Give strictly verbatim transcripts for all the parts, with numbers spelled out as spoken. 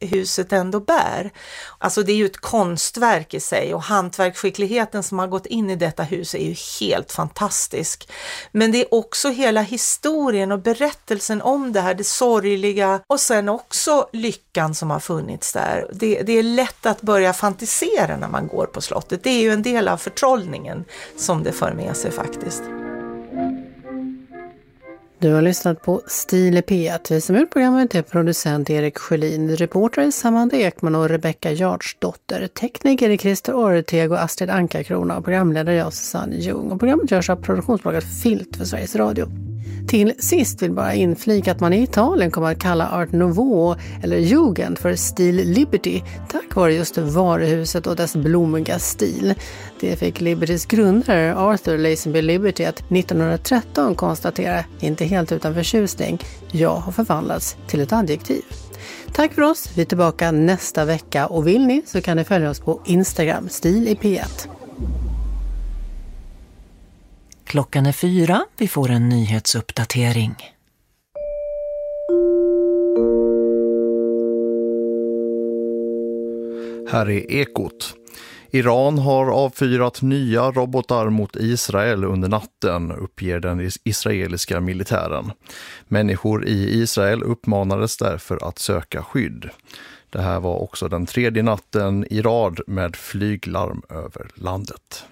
huset ändå bär. Alltså det är ju ett konstverk i sig, och hantverksskickligheten som har gått in i detta hus är ju helt fantastisk. Men det är också hela historien och berättelsen om det här, det sorgliga, och sen också lyckan som har funnits där. Det, det är lätt att börja fantisera när man går på slottet. Det är ju en del av förtrollningen som det för med sig faktiskt. Du har lyssnat på Stil i P ett. Vi som gjort programmet är producent Erik Sjölin, reporter Samanda Ekman och Rebecca Jardsdotter. Tekniker är Christer Orteg och Astrid Ankarkrona och programledare jag Susanne Ljung. Och programmet görs av produktionsbolaget Filt för Sveriges Radio. Till sist vill bara inflika att man i Italien kommer att kalla Art Nouveau eller Jugend för Stil Liberty tack vare just varuhuset och dess blommiga stil. Det fick Libertys grundare Arthur Lazenby Liberty att nittonhundratretton konstatera, inte helt utan förtjusning, jag har förvandlats till ett adjektiv. Tack för oss, vi är tillbaka nästa vecka och vill ni så kan ni följa oss på Instagram, Stil i P ett. Klockan är fyra, vi får en nyhetsuppdatering. Här är Ekot. Iran har avfyrat nya robotar mot Israel under natten, uppger den israeliska militären. Människor i Israel uppmanades därför att söka skydd. Det här var också den tredje natten i rad med flyglarm över landet.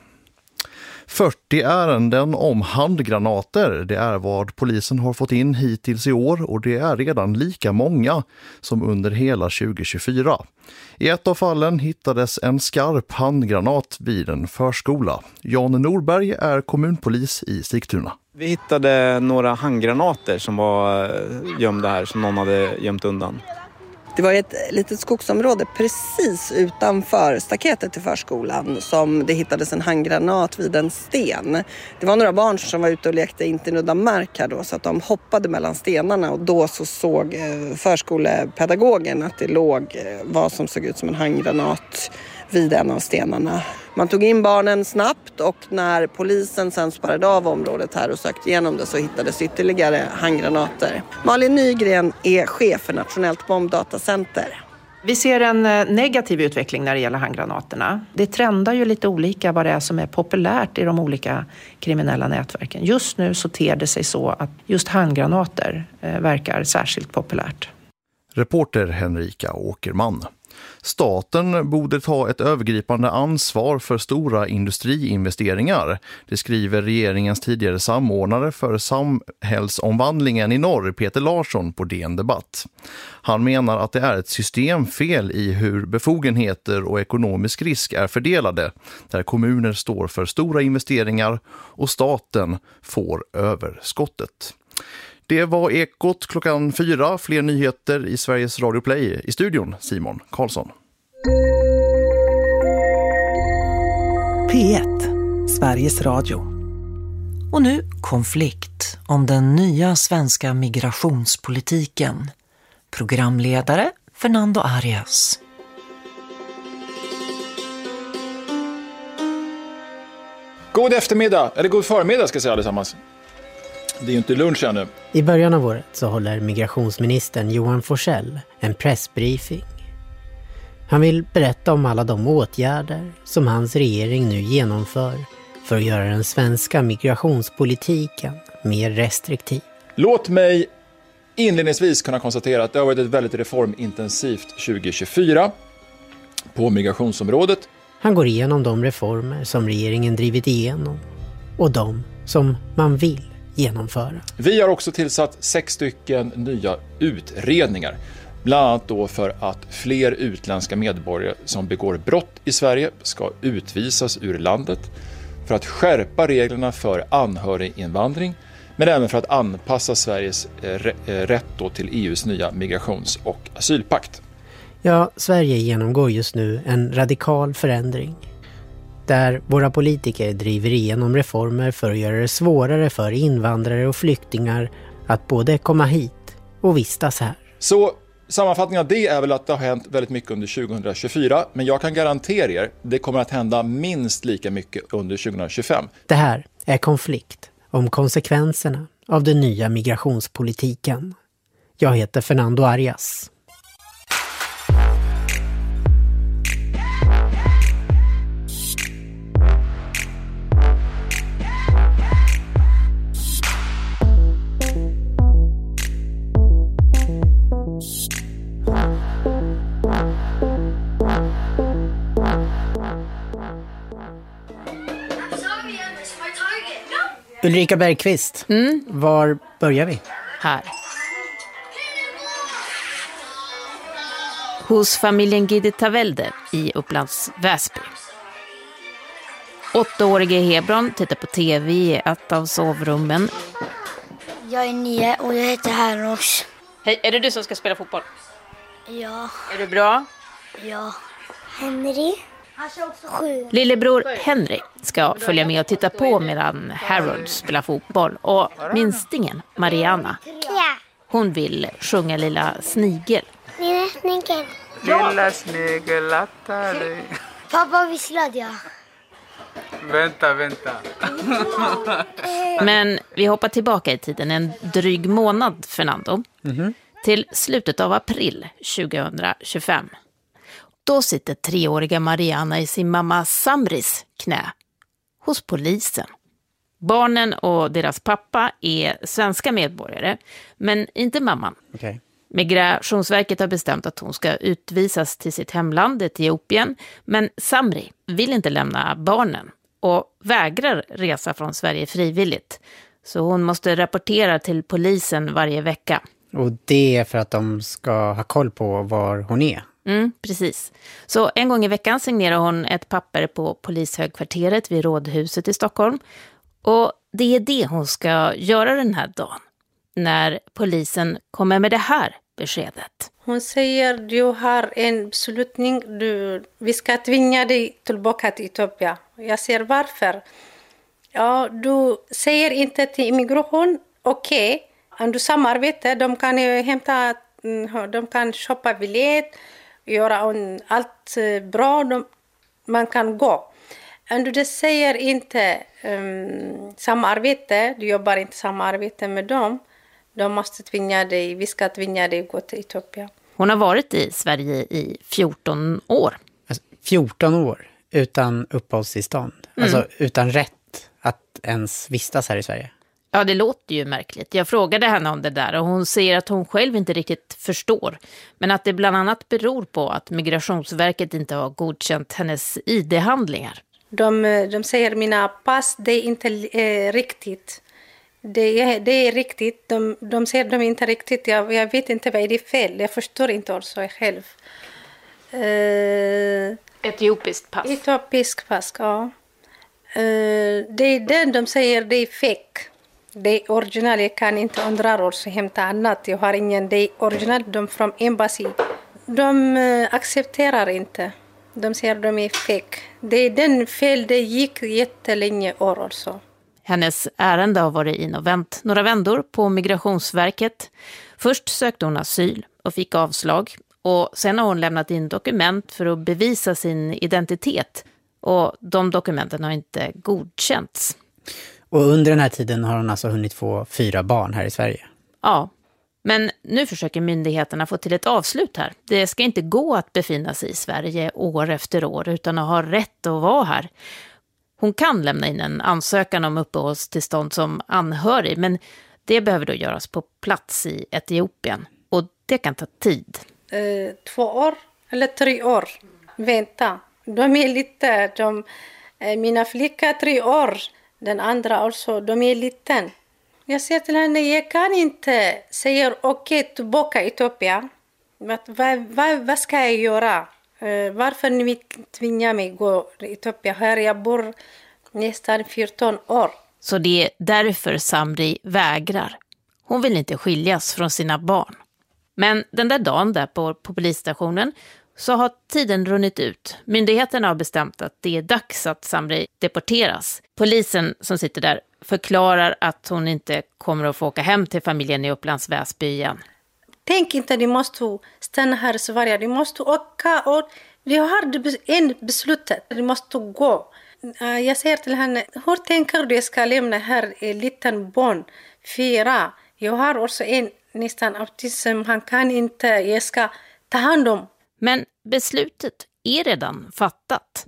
fyrtio ärenden om handgranater, det är vad polisen har fått in hittills i år, och det är redan lika många som under hela tjugohundratjugofyra. I ett av fallen hittades en skarp handgranat vid en förskola. Jan Norberg är kommunpolis i Sigtuna. Vi hittade några handgranater som var gömda här, som någon hade gömt undan. Det var ett litet skogsområde precis utanför staketet till förskolan som det hittades en handgranat vid en sten. Det var några barn som var ute och lekte inte nudda mark här då, så att de hoppade mellan stenarna, och då så såg förskolepedagogen att det låg vad som såg ut som en handgranat vid en av stenarna. Man tog in barnen snabbt, och när polisen sen spärrade av området här och sökte igenom det så hittades ytterligare handgranater. Malin Nygren är chef för Nationellt bombdatacenter. Vi ser en negativ utveckling när det gäller handgranaterna. Det trendar ju lite olika vad det är som är populärt i de olika kriminella nätverken. Just nu så ter det sig så att just handgranater verkar särskilt populärt. Reporter Henrika Åkerman. Staten borde ta ett övergripande ansvar för stora industriinvesteringar. Det skriver regeringens tidigare samordnare för samhällsomvandlingen i norr, Peter Larsson, på D N Debatt. Han menar att det är ett systemfel i hur befogenheter och ekonomisk risk är fördelade, där kommuner står för stora investeringar och staten får överskottet. Det var Ekot klockan fyra. Fler nyheter i Sveriges Radio Play. I studion Simon Karlsson. P ett, Sveriges Radio. Och nu konflikt om den nya svenska migrationspolitiken. Programledare Fernando Arias. God eftermiddag, eller god förmiddag ska jag säga allesammans. Det är ju inte lunch ännu. I början av året så håller migrationsministern Johan Forssell en pressbriefing. Han vill berätta om alla de åtgärder som hans regering nu genomför för att göra den svenska migrationspolitiken mer restriktiv. Låt mig inledningsvis kunna konstatera att det har varit ett väldigt reformintensivt tjugohundratjugofyra på migrationsområdet. Han går igenom de reformer som regeringen drivit igenom och de som man vill genomföra. Vi har också tillsatt sex stycken nya utredningar. Bland annat då för att fler utländska medborgare som begår brott i Sverige ska utvisas ur landet. För att skärpa reglerna för anhöriginvandring. Men även för att anpassa Sveriges rätt då till E U:s nya migrations- och asylpakt. Ja, Sverige genomgår just nu en radikal förändring. Där våra politiker driver igenom reformer för att göra det svårare för invandrare och flyktingar att både komma hit och vistas här. Så sammanfattningen av det är väl att det har hänt väldigt mycket under tjugohundratjugofyra, men jag kan garantera er, det kommer att hända minst lika mycket under tjugohundratjugofem. Det här är konflikt om konsekvenserna av den nya migrationspolitiken. Jag heter Fernando Arias. Ulrika Bergqvist, Mm. var börjar vi? Här. Hos familjen Giditavelde i Upplands Väsby. Åttaårige Hebron tittar på tv i ett av sovrummen. Jag är nio och jag heter Hernos. Hej, är det du som ska spela fotboll? Ja. Är du bra? Ja. Henry. Han är också sju. Lillebror Henry ska följa med och titta på medan Harold spelar fotboll. Och minstingen, Mariana, hon vill sjunga Lilla Snigel. Lilla snigel. Lilla snigel, akta dig. Pappa visslade jag. Vänta, vänta. Men vi hoppar tillbaka i tiden en dryg månad, Fernando. Mm-hmm. Till slutet av april tjugohundratjugofem. Då sitter treåriga Mariana i sin mamma Samris knä hos polisen. Barnen och deras pappa är svenska medborgare, men inte mamman. Okay. Migrationsverket har bestämt att hon ska utvisas till sitt hemland, Etiopien, men Samri vill inte lämna barnen och vägrar resa från Sverige frivilligt. Så hon måste rapportera till polisen varje vecka. Och det är för att de ska ha koll på var hon är? Mm, precis. Så en gång i veckan signerar hon ett papper på polishögkvarteret vid Rådhuset i Stockholm. Och det är det hon ska göra den här dagen, när polisen kommer med det här beskedet. Hon säger, du har en beslutning, du, vi ska tvinga dig tillbaka till Etiopien. Jag säger, varför? Ja, du säger inte till immigration, okej. Okay. Om du samarbetar, de kan hämta, de kan köpa biljett, göra allt bra, de, man kan gå. Om du säger inte um, samarbete, du jobbar inte samarbete med dem, de måste tvinga dig, vi ska tvinga dig att gå till Etiopien. Hon har varit i Sverige i fjorton år. Alltså, fjorton år utan uppehållstillstånd? Mm. Alltså utan rätt att ens vistas här i Sverige? Ja, det låter ju märkligt. Jag frågade henne om det där och hon säger att hon själv inte riktigt förstår. Men att det bland annat beror på att Migrationsverket inte har godkänt hennes I D-handlingar. De, de säger mina pass, det är inte eh, riktigt. Det är, det är riktigt. De, de säger de är inte riktigt. Jag, jag vet inte vad är det fel. Jag förstår inte också själv. Uh, Etiopiskt pass. Etiopiskt pass, ja. Uh, det är den de säger det är fake. Det är original. Jag kan inte undra och hämta annat. Jag har ingen. Det är original. De från embassy. De uh, accepterar inte. De säger de är fake. Det är den fel. Det gick jättelänge år också. Hennes ärende har varit in och vänt några vändor på Migrationsverket. Först sökte hon asyl och fick avslag. Och sen har hon lämnat in dokument för att bevisa sin identitet. Och de dokumenten har inte godkänts. Och under den här tiden har hon alltså hunnit få fyra barn här i Sverige? Ja, men nu försöker myndigheterna få till ett avslut här. Det ska inte gå att befinna sig i Sverige år efter år utan att ha rätt att vara här. Hon kan lämna in en ansökan om uppehållstillstånd som anhörig, men det behöver då göras på plats i Etiopien. Och det kan ta tid. Eh, två år eller tre år. Vänta. De är lite, de, mina flickor tre år. Den andra också, de är liten. Jag säger till henne, jag kan inte säga okej, okay, tillbaka i Etiopien. Vad, vad, vad ska jag göra? Uh, varför ni tvingar mig gå till Etiopien? Här jag bor nästan fjorton år. Så det är därför Samri vägrar. Hon vill inte skiljas från sina barn. Men den där dagen där på, på polisstationen så har tiden runnit ut. Myndigheterna har bestämt att det är dags att Samri deporteras. Polisen som sitter där förklarar att hon inte kommer att få åka hem till familjen i Upplands Väsby igen. Tänk inte att du måste stanna här i Sverige. Du måste åka och vi har en beslutet. Du måste gå. Jag säger till henne, hur tänker du jag ska lämna här en liten barn? Fyra. Jag har också en nästan autism. Han kan inte, jag ska ta hand om. Men beslutet är redan fattat.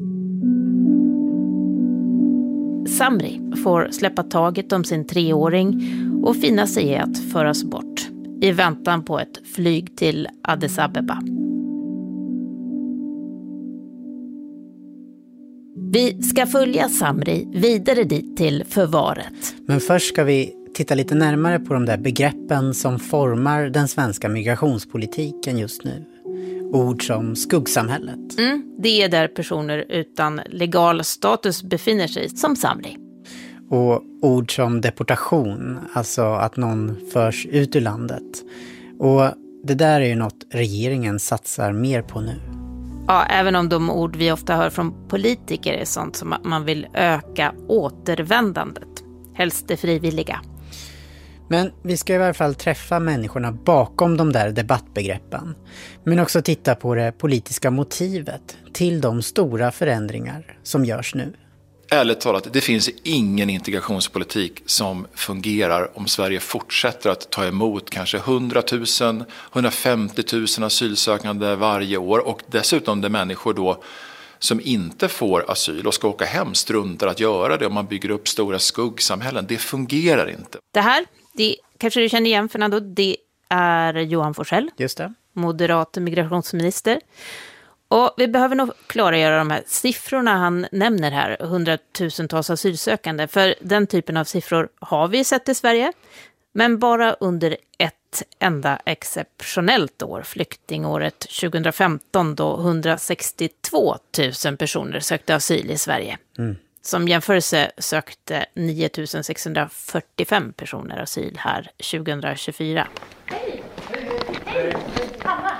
Samri får släppa taget om sin treåring och finna sig i att föras bort i väntan på ett flyg till Addis Abeba. Vi ska följa Samri vidare dit till förvaret. Men först ska vi titta lite närmare på de där begreppen som formar den svenska migrationspolitiken just nu. Ord som skuggsamhället. Mm, det är där personer utan legal status befinner sig, som Samri. Och ord som deportation, alltså att någon förs ut ur landet. Och det där är ju något regeringen satsar mer på nu. Ja, även om de ord vi ofta hör från politiker är sånt som att man vill öka återvändandet. Helst det frivilliga. Men vi ska i alla fall träffa människorna bakom de där debattbegreppen. Men också titta på det politiska motivet till de stora förändringar som görs nu. Ärligt talat, det finns ingen integrationspolitik som fungerar om Sverige fortsätter att ta emot kanske hundratusen, hundrafemtiotusen asylsökande varje år. Och dessutom det människor då som inte får asyl och ska åka hem struntar att göra det, om man bygger upp stora skuggsamhällen. Det fungerar inte. Det här, det kanske du känner igen, Fernando, det är Johan Forssell. Just det. Moderat migrationsminister. Och vi behöver nog klargöra de här siffrorna han nämner här, hundratusentals asylsökande. För den typen av siffror har vi sett i Sverige, men bara under ett enda exceptionellt år, flyktingåret tjugohundrafemton, då hundrasextiotvå tusen personer sökte asyl i Sverige. Mm. Som jämförelse sökte nio tusen sexhundrafyrtiofem personer asyl här tjugohundratjugofyra. Hej! Hej! Hanna!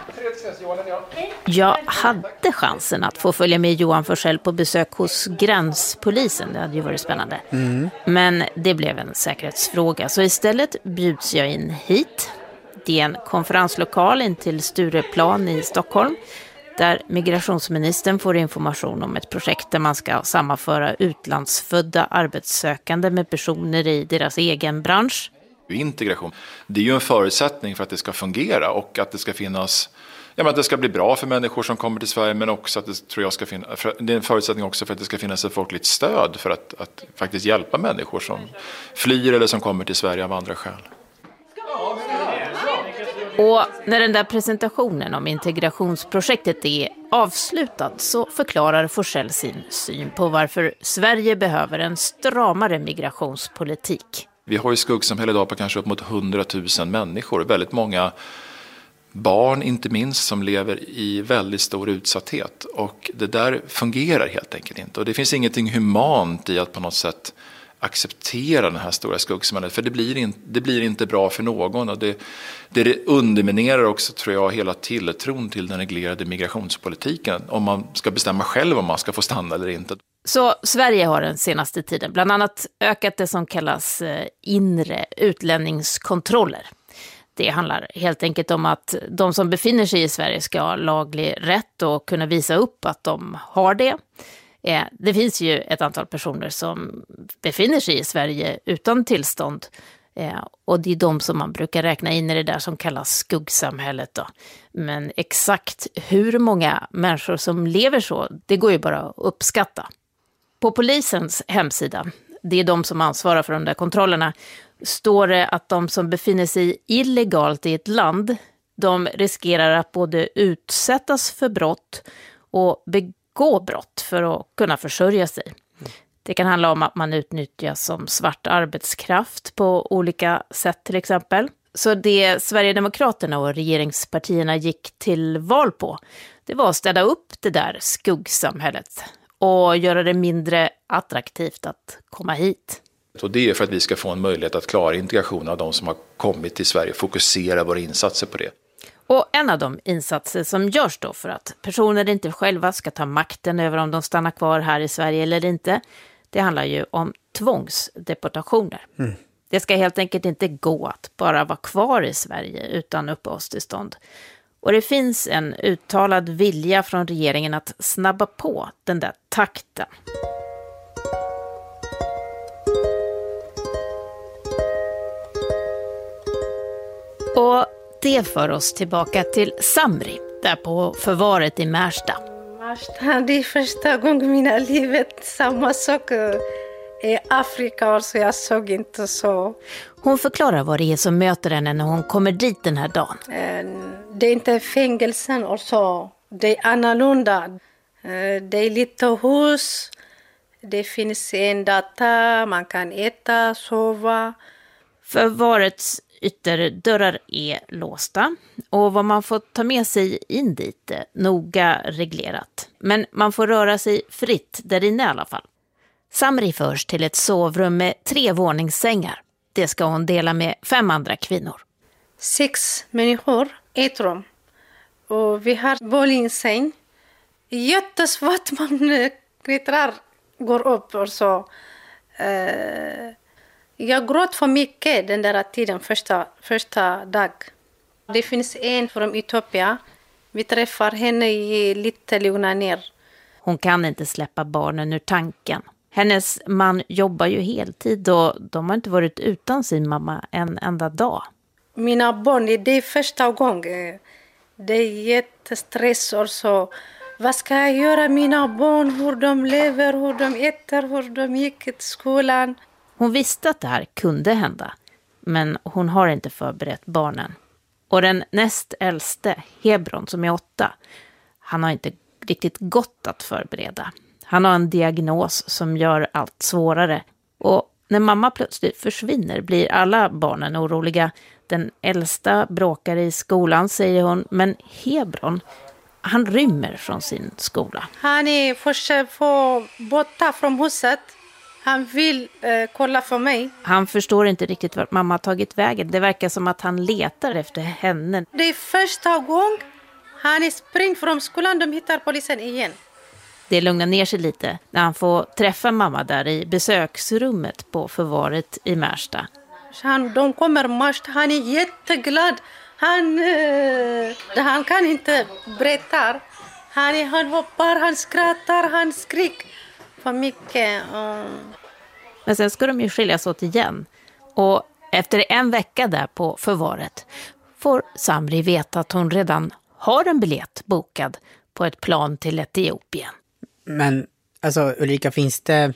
Jag hade chansen att få följa med Johan Forssell på besök hos gränspolisen. Det hade ju varit spännande. Mm. Men det blev en säkerhetsfråga. Så istället bjuds jag in hit. Det är en konferenslokal in till Stureplan i Stockholm. Där migrationsministern får information om ett projekt där man ska sammanföra utlandsfödda arbetssökande med personer i deras egen bransch. Integration, det är ju en förutsättning för att det ska fungera och att det ska finnas, ja, men att det ska bli bra för människor som kommer till Sverige, men också att det tror jag ska finnas, det är en förutsättning också för att det ska finnas ett folkligt stöd för att, att faktiskt hjälpa människor som flyr eller som kommer till Sverige av andra skäl. Och när den där presentationen om integrationsprojektet är avslutad så förklarar Forssell sin syn på varför Sverige behöver en stramare migrationspolitik. Vi har ju skuggsamhälle idag på kanske upp mot hundratusen människor. Väldigt många barn, inte minst, som lever i väldigt stor utsatthet. Och det där fungerar helt enkelt inte. Och det finns ingenting humant i att på något sätt acceptera den här stora skuggsamhället. För det blir, in, det blir inte bra för någon. Och det, det underminerar också, tror jag, hela tilltron till den reglerade migrationspolitiken. Om man ska bestämma själv om man ska få stanna eller inte. Så Sverige har den senaste tiden bland annat ökat det som kallas inre utlänningskontroller. Det handlar helt enkelt om att de som befinner sig i Sverige ska ha laglig rätt och kunna visa upp att de har det. Det finns ju ett antal personer som befinner sig i Sverige utan tillstånd. Och det är de som man brukar räkna in i det där som kallas skuggsamhället då. Men exakt hur många människor som lever så, det går ju bara att uppskatta. På polisens hemsida, det är de som ansvarar för de där kontrollerna, står det att de som befinner sig illegalt i ett land, de riskerar att både utsättas för brott och begå brott för att kunna försörja sig. Det kan handla om att man utnyttjas som svart arbetskraft på olika sätt till exempel. Så det Sverigedemokraterna och regeringspartierna gick till val på, det var att städa upp det där skuggsamhället och göra det mindre attraktivt att komma hit. Och det är för att vi ska få en möjlighet att klara integrationen av de som har kommit till Sverige och fokusera våra insatser på det. Och en av de insatser som görs då för att personer inte själva ska ta makten över om de stannar kvar här i Sverige eller inte, det handlar ju om tvångsdeportationer. Mm. Det ska helt enkelt inte gå att bara vara kvar i Sverige utan uppehållstillstånd. Och det finns en uttalad vilja från regeringen att snabba på den där takten. Och det för oss tillbaka till Samri, där på förvaret i Märsta. Märsta, det är första gången i mina livet samma sak i Afrika, så jag såg inte så. Hon förklarar vad det är som möter henne när hon kommer dit den här dagen. Det är inte fängelsen och så. Det är annorlunda. Det är lite hus. Det finns en data, man kan äta, sova. Förvarets ytterdörrar är låsta och vad man får ta med sig in dit är noga reglerat. Men man får röra sig fritt där inne i alla fall. Samri förs till ett sovrum med tre våningssängar. Det ska hon dela med fem andra kvinnor. Sex människor, ett rum. Och vi har våningssäng. Jättesvårt man kvittrar, går upp och så. Uh, jag gråt för mycket den där tiden, första, första dag. Det finns en från Etiopien. Vi träffar henne i lite lugna ner. Hon kan inte släppa barnen ur tanken. Hennes man jobbar ju heltid och de har inte varit utan sin mamma en enda dag. Mina barn, det är första gången. Det är jättestress och så. Vad ska jag göra mina barn? Hur de lever, hur de äter, hur de gick till skolan. Hon visste att det här kunde hända. Men hon har inte förberett barnen. Och den näst äldste, Hebron som är åtta, han har inte riktigt gått att förbereda. Han har en diagnos som gör allt svårare. Och när mamma plötsligt försvinner blir alla barnen oroliga. Den äldsta bråkar i skolan, säger hon. Men Hebron, han rymmer från sin skola. Han är försökt få borta från huset. Han vill eh, kolla för mig. Han förstår inte riktigt vart mamma har tagit vägen. Det verkar som att han letar efter henne. Det är första gången han springer från skolan. De hittar polisen igen. Det lugnar ner sig lite när han får träffa mamma där i besöksrummet på förvaret i Märsta. Han, de kommer mest, han är jätteglad. Han, eh, han kan inte berätta. Han, är, han hoppar, han skrattar, han skriker för mycket. Uh. Men sen ska de ju skiljas åt igen. Och efter en vecka där på förvaret får Samri veta att hon redan har en biljett bokad på ett plan till Etiopien. Men alltså Ulrika, finns det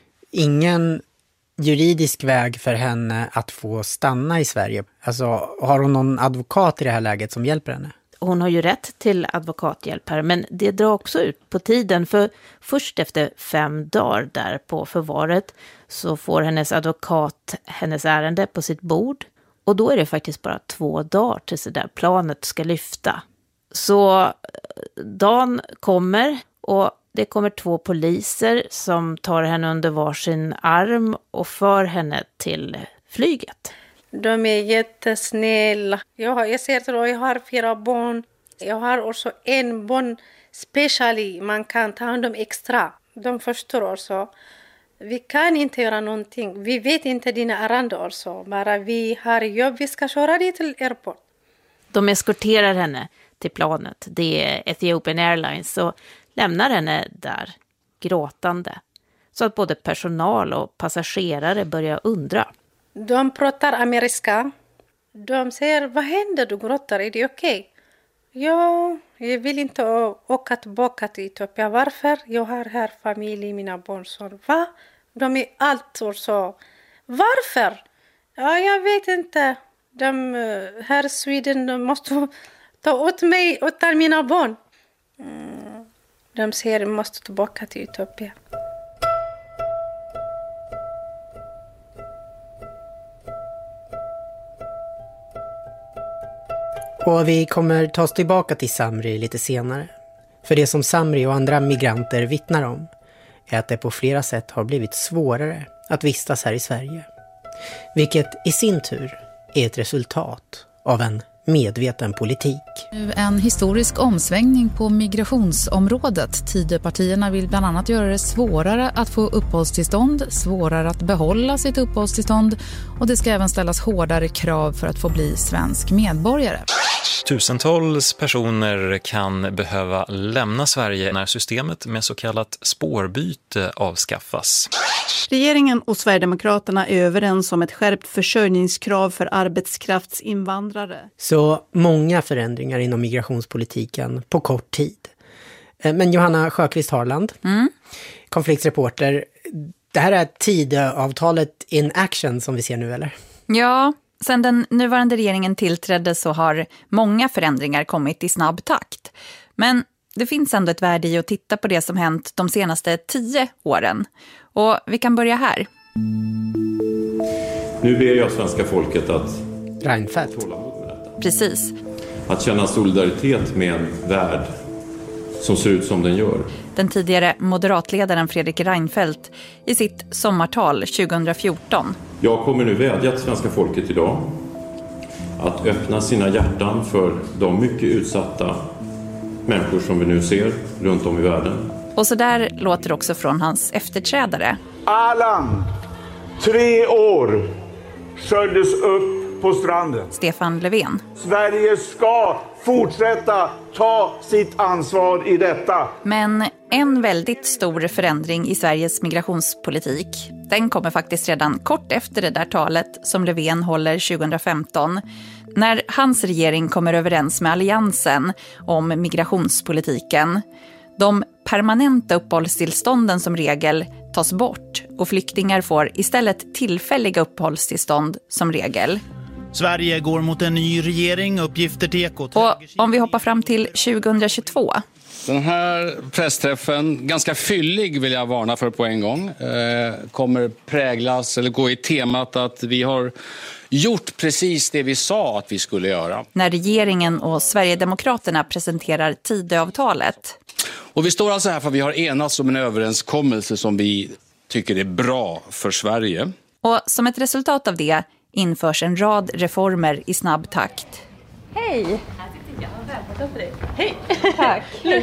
ingen juridisk väg för henne att få stanna i Sverige? Alltså har hon någon advokat i det här läget som hjälper henne? Hon har ju rätt till advokathjälp här, men det drar också ut på tiden, för först efter fem dagar där på förvaret så får hennes advokat hennes ärende på sitt bord, och då är det faktiskt bara två dagar tills det där planet ska lyfta. Så dagen kommer och det kommer två poliser som tar henne under varsin arm och för henne till flyget. De är jättesnälla. Jag, har, jag ser att jag har fyra barn. Jag har också en barn speciellt. Man kan ta hand om extra. De förstår också. Vi kan inte göra någonting. Vi vet inte dina ärenden också. Bara vi har jobb. Vi ska köra dig till airport. De eskorterar henne till planet. Det är Ethiopian Airlines och lämnar henne där gråtande. Så att både personal och passagerare börjar undra. De pratar amerikanska. De säger, vad händer? Du gråter, är det okej? Okay? Ja, jag vill inte åka tillbaka till Etiopien. Varför? Jag har här familj, mina barn. Så, va? De är allt och så. Varför? Ja, jag vet inte. De här i Sweden de måste ta åt mig och ta mina barn. Mm. De säger, jag måste tillbaka till Etiopien. Och vi kommer ta oss tillbaka till Samri lite senare. För det som Samri och andra migranter vittnar om är att det på flera sätt har blivit svårare att vistas här i Sverige. Vilket i sin tur är ett resultat av en medveten politik. En historisk omsvängning på migrationsområdet. Tidöpartierna vill bland annat göra det svårare att få uppehållstillstånd, svårare att behålla sitt uppehållstillstånd, och det ska även ställas hårdare krav för att få bli svensk medborgare. Tusentals personer kan behöva lämna Sverige när systemet med så kallat spårbyte avskaffas. Regeringen och Sverigedemokraterna är överens om ett skärpt försörjningskrav för arbetskraftsinvandrare. Så många förändringar inom migrationspolitiken på kort tid. Men Johanna Sjöqvist Harland, mm. konfliktreporter, det här är Tidöavtalet in action som vi ser nu, eller? Ja, sedan den nuvarande regeringen tillträdde så har många förändringar kommit i snabb takt. Men det finns ändå ett värde i att titta på det som hänt de senaste tio åren. Och vi kan börja här. Nu ber jag svenska folket att... Reinfeldt. Precis. Att känna solidaritet med en värld som ser ut som den gör. Den tidigare moderatledaren Fredrik Reinfeldt i sitt sommartal tjugohundrafjorton. Jag kommer nu vädja till svenska folket idag att öppna sina hjärtan för de mycket utsatta människor som vi nu ser runt om i världen. Och så där låter också från hans efterträdare. Alan, tre år, sköljdes upp på stranden. Stefan Löfven. Sverige ska fortsätta ta sitt ansvar i detta. Men en väldigt stor förändring i Sveriges migrationspolitik, den kommer faktiskt redan kort efter det där talet som Löfven håller tjugohundrafemton. När hans regering kommer överens med alliansen om migrationspolitiken. De permanenta uppehållstillstånden som regel tas bort och flyktingar får istället tillfälliga uppehållstillstånd som regel. Sverige går mot en ny regering, uppgifter till Ekot. Och om vi hoppar fram till tjugohundratjugotvå. Den här pressträffen, ganska fyllig vill jag varna för på en gång, eh, kommer präglas eller gå i temat att vi har gjort precis det vi sa att vi skulle göra. När regeringen och Sverigedemokraterna presenterar Tidöavtalet. Och vi står alltså här för att vi har enats om en överenskommelse som vi tycker är bra för Sverige. Och som ett resultat av det införs en rad reformer i snabb takt. Hej! Här sitter jag och väntar på dig. Hej! Tack!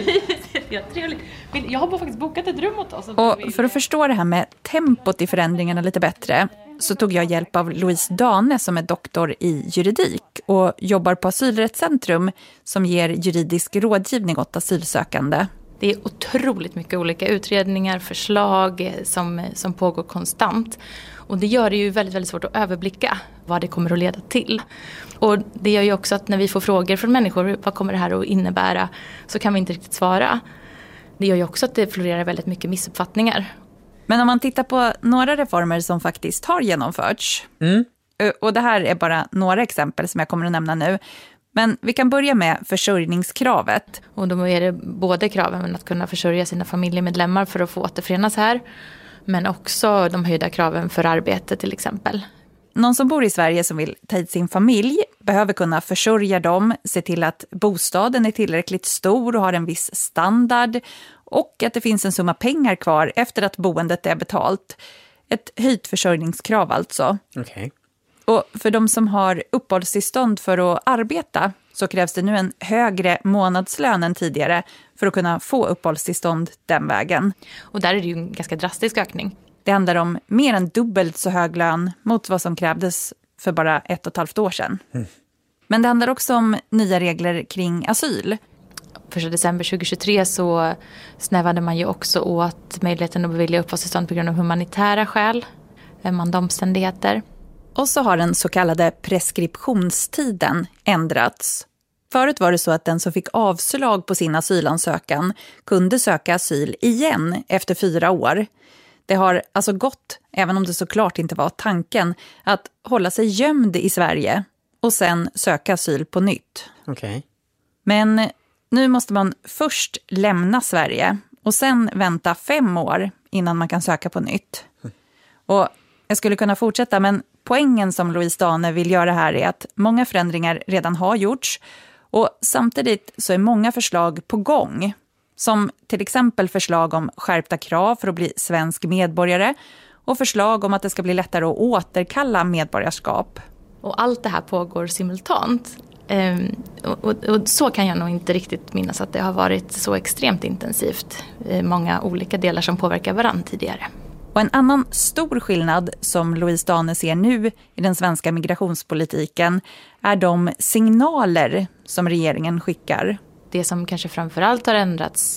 Ja, trevligt. Jag har faktiskt bokat ett rum åt oss. Och för att förstå det här med tempot i förändringarna lite bättre så tog jag hjälp av Louise Dane som är doktor i juridik och jobbar på Asylrättscentrum som ger juridisk rådgivning åt asylsökande. Det är otroligt mycket olika utredningar, förslag som, som pågår konstant. Och det gör det ju väldigt, väldigt svårt att överblicka vad det kommer att leda till. Och det gör ju också att när vi får frågor från människor, vad kommer det här att innebära, så kan vi inte riktigt svara. Det gör ju också att det florerar väldigt mycket missuppfattningar. Men om man tittar på några reformer som faktiskt har genomförts, mm. och det här är bara några exempel som jag kommer att nämna nu, men vi kan börja med försörjningskravet. Och då är det både kraven att kunna försörja sina familjemedlemmar för att få återförenas här, men också de höjda kraven för arbete till exempel. Någon som bor i Sverige som vill ta hit sin familj behöver kunna försörja dem, se till att bostaden är tillräckligt stor och har en viss standard och att det finns en summa pengar kvar efter att boendet är betalt. Ett höjt försörjningskrav alltså. Okej. Och för de som har uppehållstillstånd för att arbeta så krävs det nu en högre månadslön än tidigare för att kunna få uppehållstillstånd den vägen. Och där är det ju en ganska drastisk ökning. Det handlar om mer än dubbelt så hög lön mot vad som krävdes för bara ett och ett halvt år sedan. Mm. Men det handlar också om nya regler kring asyl. Första december tjugohundratjugotre så snävade man ju också åt möjligheten att bevilja uppehållstillstånd på grund av humanitära skäl, ömmande omständigheter. Och så har den så kallade preskriptionstiden ändrats. Förut var det så att den som fick avslag på sin asylansökan kunde söka asyl igen efter fyra år. Det har alltså gått, även om det såklart inte var tanken, att hålla sig gömd i Sverige och sen söka asyl på nytt. Okej. Okay. Men nu måste man först lämna Sverige och sen vänta fem år innan man kan söka på nytt. Och jag skulle kunna fortsätta, men poängen som Louise Dane vill göra här är att många förändringar redan har gjorts och samtidigt så är många förslag på gång. Som till exempel förslag om skärpta krav för att bli svensk medborgare och förslag om att det ska bli lättare att återkalla medborgarskap. Och allt det här pågår simultant. Ehm, och, och, och så kan jag nog inte riktigt minnas att det har varit så extremt intensivt. Ehm, många olika delar som påverkar varandra tidigare. Och en annan stor skillnad som Louise Dane ser nu i den svenska migrationspolitiken är de signaler som regeringen skickar. Det som kanske framförallt har ändrats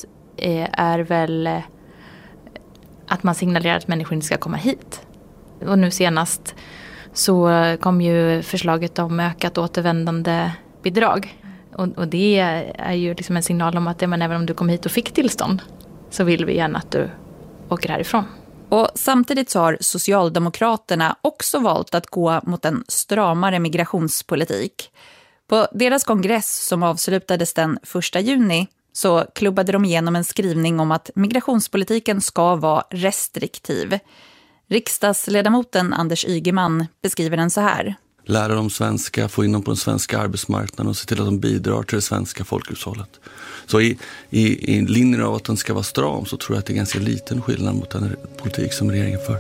är väl att man signalerar att människor inte ska komma hit. Och nu senast så kom ju förslaget om ökat återvändande bidrag. Och, och det är ju liksom en signal om att men även om du kom hit och fick tillstånd så vill vi gärna att du åker härifrån. Och samtidigt så har Socialdemokraterna också valt att gå mot en stramare migrationspolitik. På deras kongress som avslutades den första juni så klubbade de igenom en skrivning om att migrationspolitiken ska vara restriktiv. Riksdagsledamoten Anders Ygeman beskriver den så här. Lära dem svenska, få in dem på den svenska arbetsmarknaden och se till att de bidrar till det svenska folkhushållet. Så i, i, i linjen av att den ska vara stram så tror jag att det är ganska liten skillnad mot den politik som regeringen för.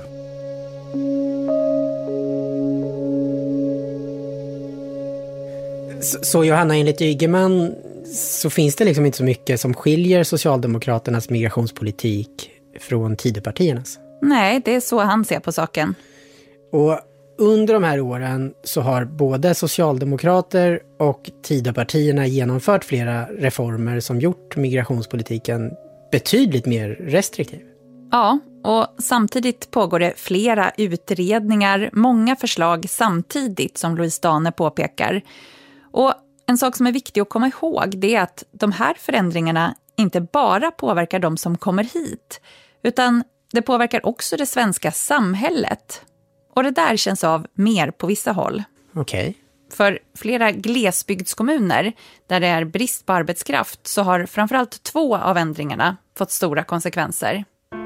Så, så Johanna, enligt Ygeman så finns det liksom inte så mycket som skiljer Socialdemokraternas migrationspolitik från Tidöpartiernas? Nej, det är så han ser på saken. Och under de här åren så har både Socialdemokrater och Tidöpartierna genomfört flera reformer som gjort migrationspolitiken betydligt mer restriktiv. Ja, och samtidigt pågår det flera utredningar, många förslag samtidigt som Louise Dane påpekar. Och en sak som är viktig att komma ihåg det är att de här förändringarna inte bara påverkar de som kommer hit, utan det påverkar också det svenska samhället. Och det där känns av mer på vissa håll. Okej. Okay. För flera glesbygdskommuner där det är brist på arbetskraft så har framförallt två av ändringarna fått stora konsekvenser.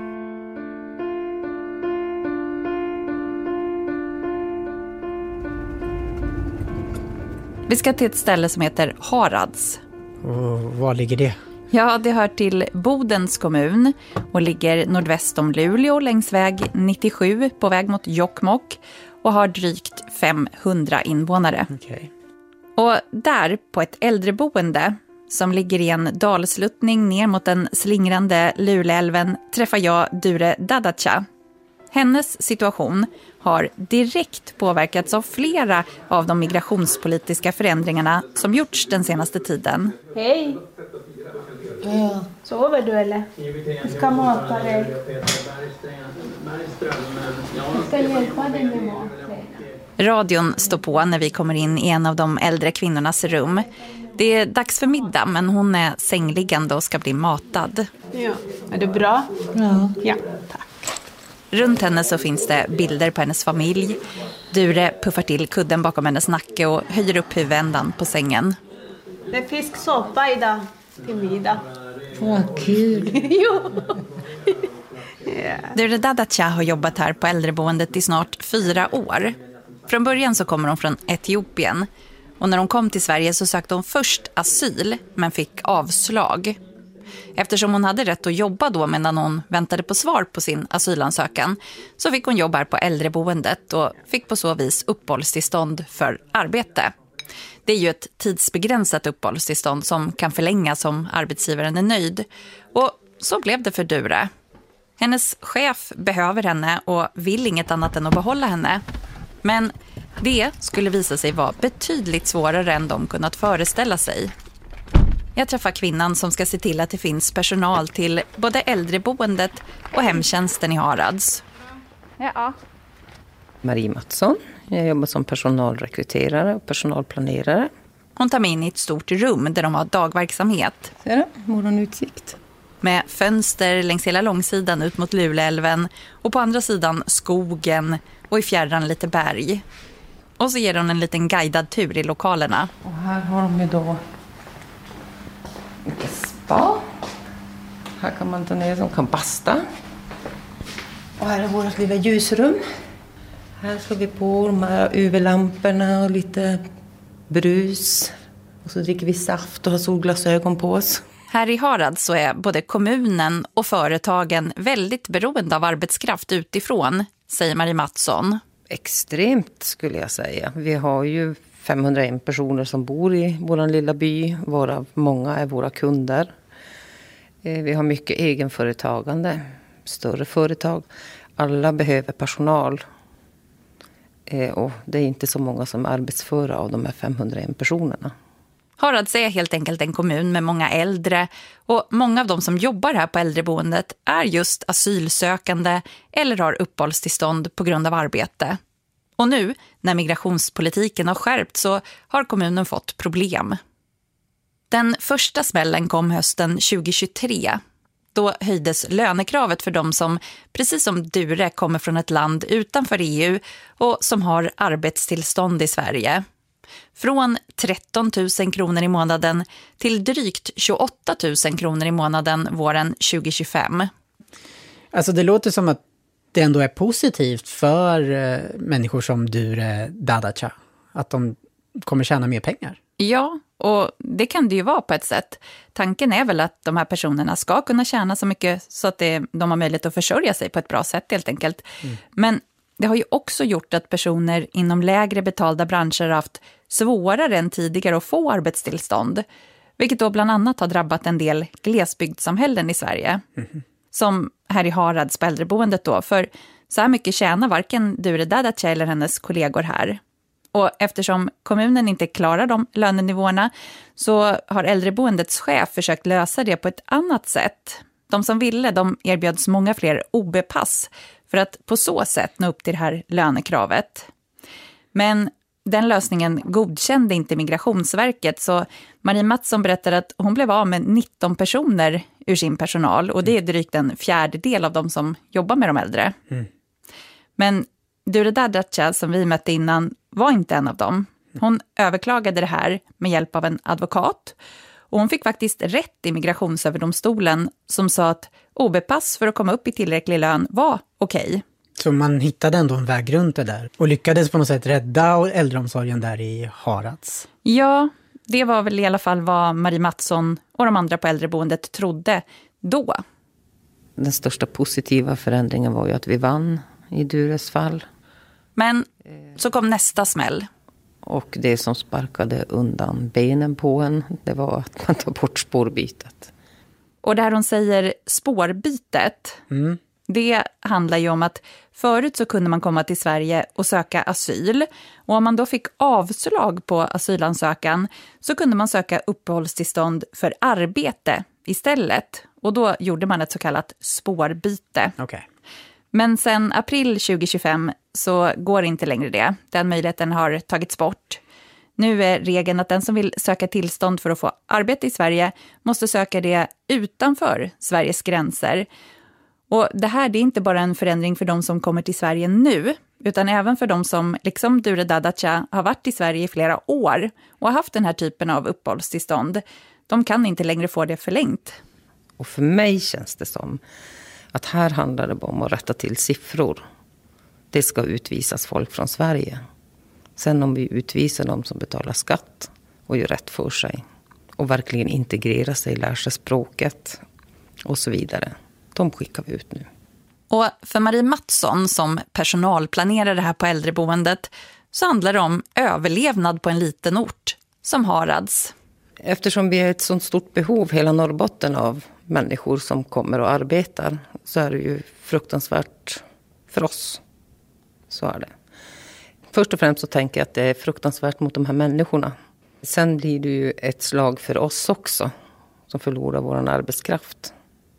Vi ska till ett ställe som heter Harads. Och var ligger det? Ja, det hör till Bodens kommun och ligger nordväst om Luleå längs väg nittiosju på väg mot Jokkmokk och har drygt femhundra invånare. Okay. Och där på ett äldreboende som ligger i en dalsluttning ner mot den slingrande Luleälven träffar jag Dure Dadacha. Hennes situation har direkt påverkats av flera av de migrationspolitiska förändringarna som gjorts den senaste tiden. Hej! Ja. Sover du eller? Jag ska mata dig. Jag ska hjälpa dig med mat. Radion står på när vi kommer in i en av de äldre kvinnornas rum. Det är dags för middag men hon är sängliggande och ska bli matad. Ja. Är det bra? Ja. Ja, tack. Runt henne så finns det bilder på hennes familj. Dure puffar till kudden bakom hennes nacke och höjer upp huvudändan på sängen. Det är fisksoppa idag till middag. Vad kul! Jo! Yeah. Dure Dadacha har jobbat här på äldreboendet i snart fyra år. Från början så kommer hon från Etiopien. Och när hon kom till Sverige så sökte hon först asyl men fick avslag. Eftersom hon hade rätt att jobba då medan hon väntade på svar på sin asylansökan så fick hon jobba här på äldreboendet och fick på så vis uppehållstillstånd för arbete. Det är ju ett tidsbegränsat uppehållstillstånd som kan förlängas om arbetsgivaren är nöjd. Och så blev det för Dure. Hennes chef behöver henne och vill inget annat än att behålla henne. Men det skulle visa sig vara betydligt svårare än de kunnat föreställa sig. Jag träffar kvinnan som ska se till att det finns personal till både äldreboendet och hemtjänsten i Harads. Ja. Marie Mattsson. Jag jobbar som personalrekryterare och personalplanerare. Hon tar mig in i ett stort rum där de har dagverksamhet. Ser du? Morgonutsikt. Med fönster längs hela långsidan ut mot Luleälven och på andra sidan skogen och i fjärran lite berg. Och så ger hon en liten guidad tur i lokalerna. Och här har de ju då lite spa. Här kan man ta ner som kan basta. Och här är vårt lilla ljusrum. Här slår vi på de här U V-lamporna och lite brus. Och så dricker vi saft och har solglasögon på oss. Här i Harad så är både kommunen och företagen väldigt beroende av arbetskraft utifrån, säger Marie Mattsson. Extremt skulle jag säga. Vi har ju femhundraen personer som bor i vår lilla by. Våra, många är våra kunder. Vi har mycket egenföretagande, större företag. Alla behöver personal. Och det är inte så många som är arbetsföra av de här femhundraen personerna. Harads är helt enkelt en kommun med många äldre och många av de som jobbar här på äldreboendet är just asylsökande eller har uppehållstillstånd på grund av arbete. Och nu, när migrationspolitiken har skärpt så har kommunen fått problem. Den första smällen kom hösten tjugohundratjugotre. Då höjdes lönekravet för de som, precis som Dure, kommer från ett land utanför E U och som har arbetstillstånd i Sverige. från tretton tusen kronor i månaden till drygt tjugoåtta tusen kronor i månaden våren tjugo tjugofem. Alltså det låter som att det ändå är positivt för eh, människor som Dure Dadacha, att de kommer tjäna mer pengar. Ja, och det kan det ju vara på ett sätt. Tanken är väl att de här personerna ska kunna tjäna så mycket så att det, de har möjlighet att försörja sig på ett bra sätt helt enkelt. Mm. Men det har ju också gjort att personer inom lägre betalda branscher har haft svårare än tidigare att få arbetstillstånd. Vilket då bland annat har drabbat en del glesbygdssamhällen i Sverige. Mm. Som här i Harads på äldreboendet då. För så här mycket tjänar varken Dure Dadacha eller hennes kollegor här. Och eftersom kommunen inte klarar de lönenivåerna så har äldreboendets chef försökt lösa det på ett annat sätt. De som ville, de erbjöds många fler O B-pass för att på så sätt nå upp till det här lönekravet. Men den lösningen godkände inte Migrationsverket, så Marie Mattsson berättar att hon blev av med nitton personer ur sin personal och det är drygt en fjärdedel av de som jobbar med de äldre. Mm. Men Dure Dadacha som vi mötte innan var inte en av dem. Hon överklagade det här med hjälp av en advokat och hon fick faktiskt rätt i Migrationsöverdomstolen som sa att O B-pass för att komma upp i tillräcklig lön var okej. Okay. Så man hittade ändå en väg runt det där och lyckades på något sätt rädda äldreomsorgen där i Harads? Ja, det var väl i alla fall vad Marie Mattsson och de andra på äldreboendet trodde då. Den största positiva förändringen var ju att vi vann i Dures fall. Men så kom nästa smäll. Och det som sparkade undan benen på en, det var att man tar bort spårbytet. Och där hon säger spårbytet, mm. det handlar ju om att förut så kunde man komma till Sverige och söka asyl. Och om man då fick avslag på asylansökan så kunde man söka uppehållstillstånd för arbete istället. Och då gjorde man ett så kallat spårbyte. Okay. Men sen april tjugo tjugofem så går inte längre det. Den möjligheten har tagits bort. Nu är regeln att den som vill söka tillstånd för att få arbete i Sverige måste söka det utanför Sveriges gränser. Och det här det är inte bara en förändring för de som kommer till Sverige nu, utan även för de som, liksom Dure Dadacha, har varit i Sverige i flera år och har haft den här typen av uppehållstillstånd. De kan inte längre få det förlängt. Och för mig känns det som att här handlar det bara om att rätta till siffror. Det ska utvisas folk från Sverige. Sen om vi utvisar dem som betalar skatt och gör rätt för sig och verkligen integrerar sig, lär sig språket och så vidare. De skickar vi ut nu. Och för Marie Mattsson som personalplanerare här på äldreboendet så handlar det om överlevnad på en liten ort som Harads. Eftersom vi är ett sånt stort behov hela Norrbotten av människor som kommer och arbetar så är det ju fruktansvärt för oss. Så är det. Först och främst så tänker jag att det är fruktansvärt mot de här människorna. Sen blir det ju ett slag för oss också som förlorar vår arbetskraft.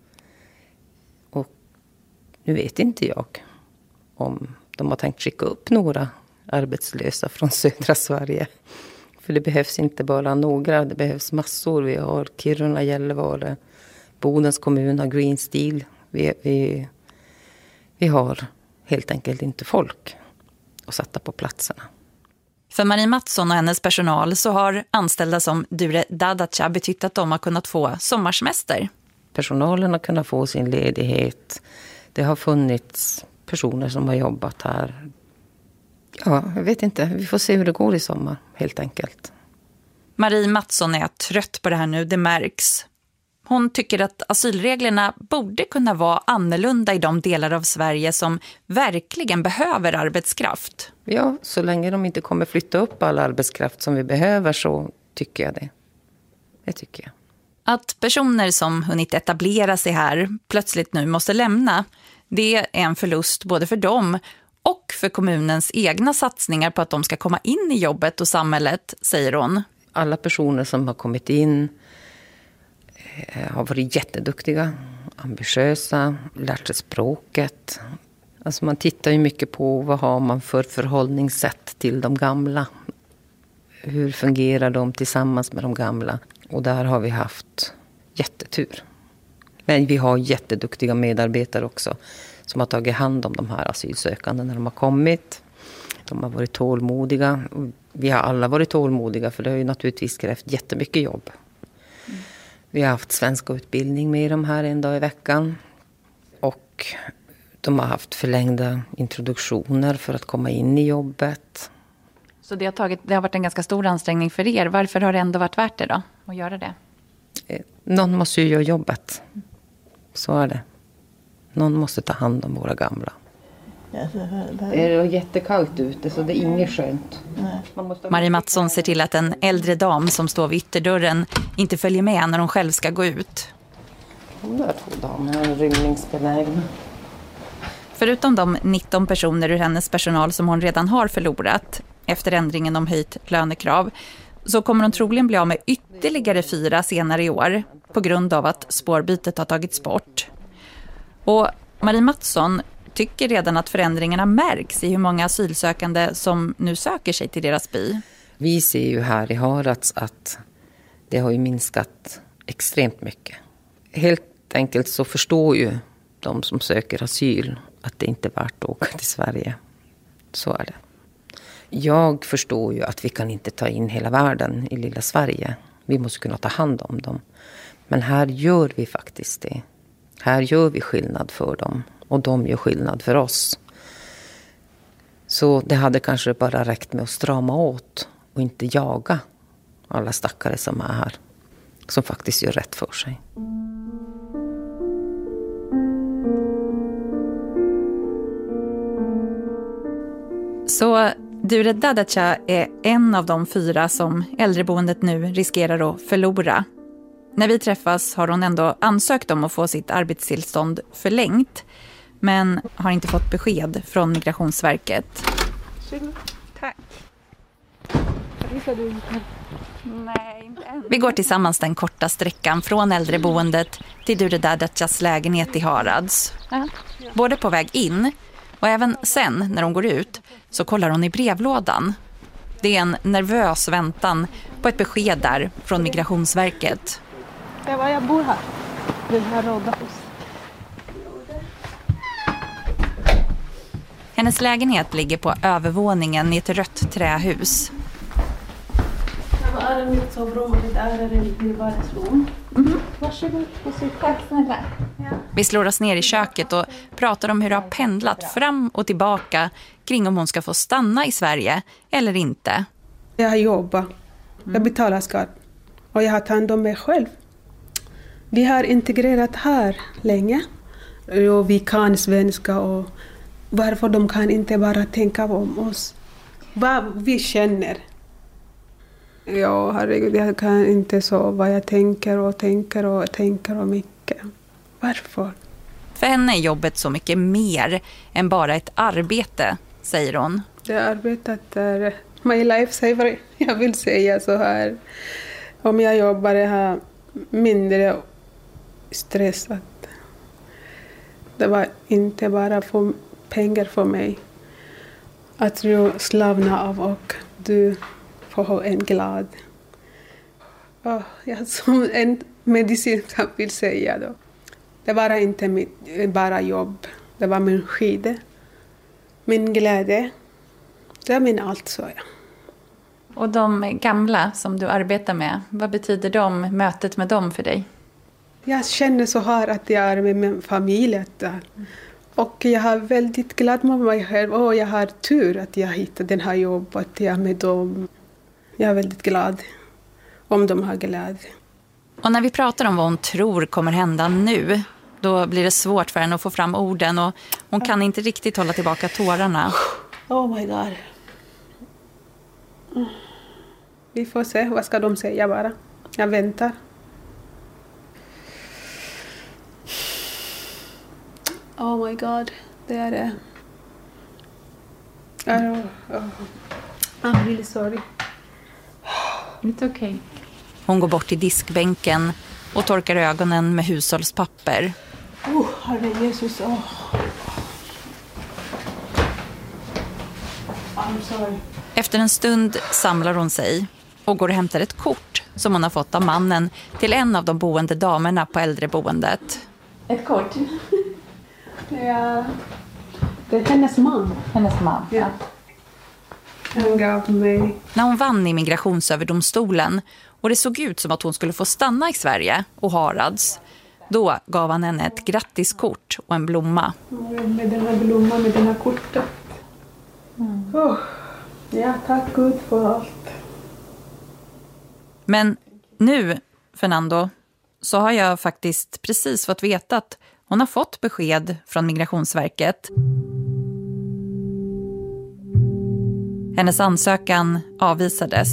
Och nu vet inte jag om de har tänkt skicka upp några arbetslösa från södra Sverige. För det behövs inte bara några, det behövs massor. Vi har Kiruna, Gällivare, Bodens kommun har Green Steel. Vi, vi, vi har helt enkelt inte folk att sätta på platserna. För Marie Mattsson och hennes personal så har anställda som Dure Dadacha betytt att de har kunnat få sommarsemester. Personalen har kunnat få sin ledighet. Det har funnits personer som har jobbat här. Ja, jag vet inte. Vi får se hur det går i sommar, helt enkelt. Marie Mattsson är trött på det här nu, det märks. Hon tycker att asylreglerna borde kunna vara annorlunda i de delar av Sverige som verkligen behöver arbetskraft. Ja, så länge de inte kommer flytta upp all arbetskraft som vi behöver så tycker jag det. Det tycker jag. Att personer som hunnit etablera sig här plötsligt nu måste lämna, det är en förlust både för dem och för kommunens egna satsningar på att de ska komma in i jobbet och samhället, säger hon. Alla personer som har kommit in har varit jätteduktiga, ambitiösa, lärt sig språket. Alltså man tittar ju mycket på vad har man för förhållningssätt till de gamla. Hur fungerar de tillsammans med de gamla? Och där har vi haft jättetur. Men vi har jätteduktiga medarbetare också som har tagit hand om de här asylsökande när de har kommit. De har varit tålmodiga. Vi har alla varit tålmodiga för det har ju naturligtvis krävt jättemycket jobb. Mm. Vi har haft svenska utbildning med dem här en dag i veckan. Och de har haft förlängda introduktioner för att komma in i jobbet. Så det har, tagit, det har varit en ganska stor ansträngning för er. Varför har det ändå varit värt det då, att göra det? Någon måste ju göra jobbet. Så är det. Någon måste ta hand om våra gamla. Det är jättekallt ute så det är inget skönt. Marie Mattsson ser till att en äldre dam som står vid ytterdörren inte följer med när hon själv ska gå ut. De där två damerna är rymningsbenägna. Förutom de nitton personer ur hennes personal som hon redan har förlorat efter ändringen om höjt lönekrav, så kommer hon troligen bli av med ytterligare fyra senare i år på grund av att spårbytet har tagits bort. Och Marie Mattsson tycker redan att förändringarna märks i hur många asylsökande som nu söker sig till deras by. Vi ser ju här i Harads att det har ju minskat extremt mycket. Helt enkelt så förstår ju de som söker asyl att det inte är värt att åka till Sverige. Så är det. Jag förstår ju att vi kan inte ta in hela världen i lilla Sverige. Vi måste kunna ta hand om dem. Men här gör vi faktiskt det. Här gör vi skillnad för dem. Och de gör skillnad för oss. Så det hade kanske bara räckt med att strama åt och inte jaga alla stackare som är här. Som faktiskt gör rätt för sig. Så Dure Dadacha är en av de fyra som äldreboendet nu riskerar att förlora. När vi träffas har hon ändå ansökt om att få sitt arbetstillstånd förlängt, men har inte fått besked från Migrationsverket. Tack. Nej, inte än. Vi går tillsammans den korta sträckan från äldreboendet till Dure Dadachas lägenhet i Harads. Både på väg in och även sen när hon går ut så kollar hon i brevlådan. Det är en nervös väntan på ett besked där från Migrationsverket. Det var jag bor här. Det här rådhus. Hennes lägenhet ligger på övervåningen i ett rött trähus. Det är mitt sovrum och det är mitt vardagsrum. Mm. Varsågod. Tack snälla. Ja. Vi slår oss ner i köket och pratar om hur det har pendlat fram och tillbaka kring om hon ska få stanna i Sverige eller inte. Jag har jobbat. Jag betalar skatt. Och jag har tagit hand om mig själv. Vi har integrerat här länge. Och vi kan svenska och varför de kan inte bara tänka om oss. Vad vi känner. Ja, herregud, jag kan inte så vad jag tänker och tänker och tänker och mycket. Varför? För henne är jobbet så mycket mer än bara ett arbete, säger hon. Det arbetet är my lifesaver. Jag vill säga så här. Om jag jobbar här mindre stressat. Det var inte bara för pengar för mig. Att du slavna av och du får ha en glad. Oh, jag som en medicin jag vill säga då. Det var inte mitt, bara jobb. Det var min skide. Min glädje. Det är min allt, så ja. Och de gamla som du arbetar med, vad betyder de, mötet med dem för dig? Jag känner så här att jag är med min familj där. Och jag är väldigt glad med mig själv. Och jag har tur att jag hittade den här jobbet, att jag är med dem. Jag är väldigt glad om de har glädje. Och när vi pratar om vad hon tror kommer hända nu, då blir det svårt för henne att få fram orden och hon kan inte riktigt hålla tillbaka tårarna. Oh my god. Vi får se, vad ska de säga bara. Jag väntar. Oh my god, det är det. Oh, oh. I'm really sorry. It's okay. Hon går bort till diskbänken och torkar ögonen med hushållspapper. Oh, Herre Jesus. Oh. I'm sorry. Efter en stund samlar hon sig och går och hämtar ett kort som hon har fått av mannen till en av de boende damerna på äldreboendet. Ett kort? Ja, det är hennes man. Hennes man, ja. Han gav mig. När hon vann i migrationsöverdomstolen och det såg ut som att hon skulle få stanna i Sverige och Harads, då gav han henne ett grattiskort och en blomma. Med den här blomman, med den här kortet. Mm. Oh, ja, tack Gud för allt. Men nu, Fernando, så har jag faktiskt precis fått veta att hon har fått besked från Migrationsverket. Hennes ansökan avvisades.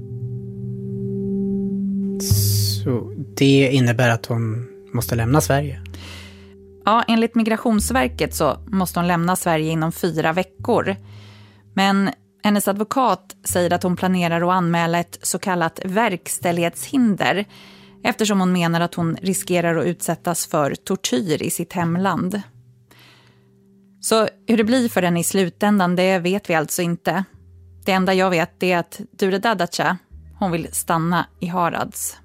Så det innebär att hon måste lämna Sverige? Ja, enligt Migrationsverket så måste hon lämna Sverige inom fyra veckor. Men hennes advokat säger att hon planerar att anmäla ett så kallat verkställighetshinder eftersom hon menar att hon riskerar att utsättas för tortyr i sitt hemland. Så hur det blir för henne i slutändan, det vet vi alltså inte. Det enda jag vet är att Dure Dadacha, hon vill stanna i Harads.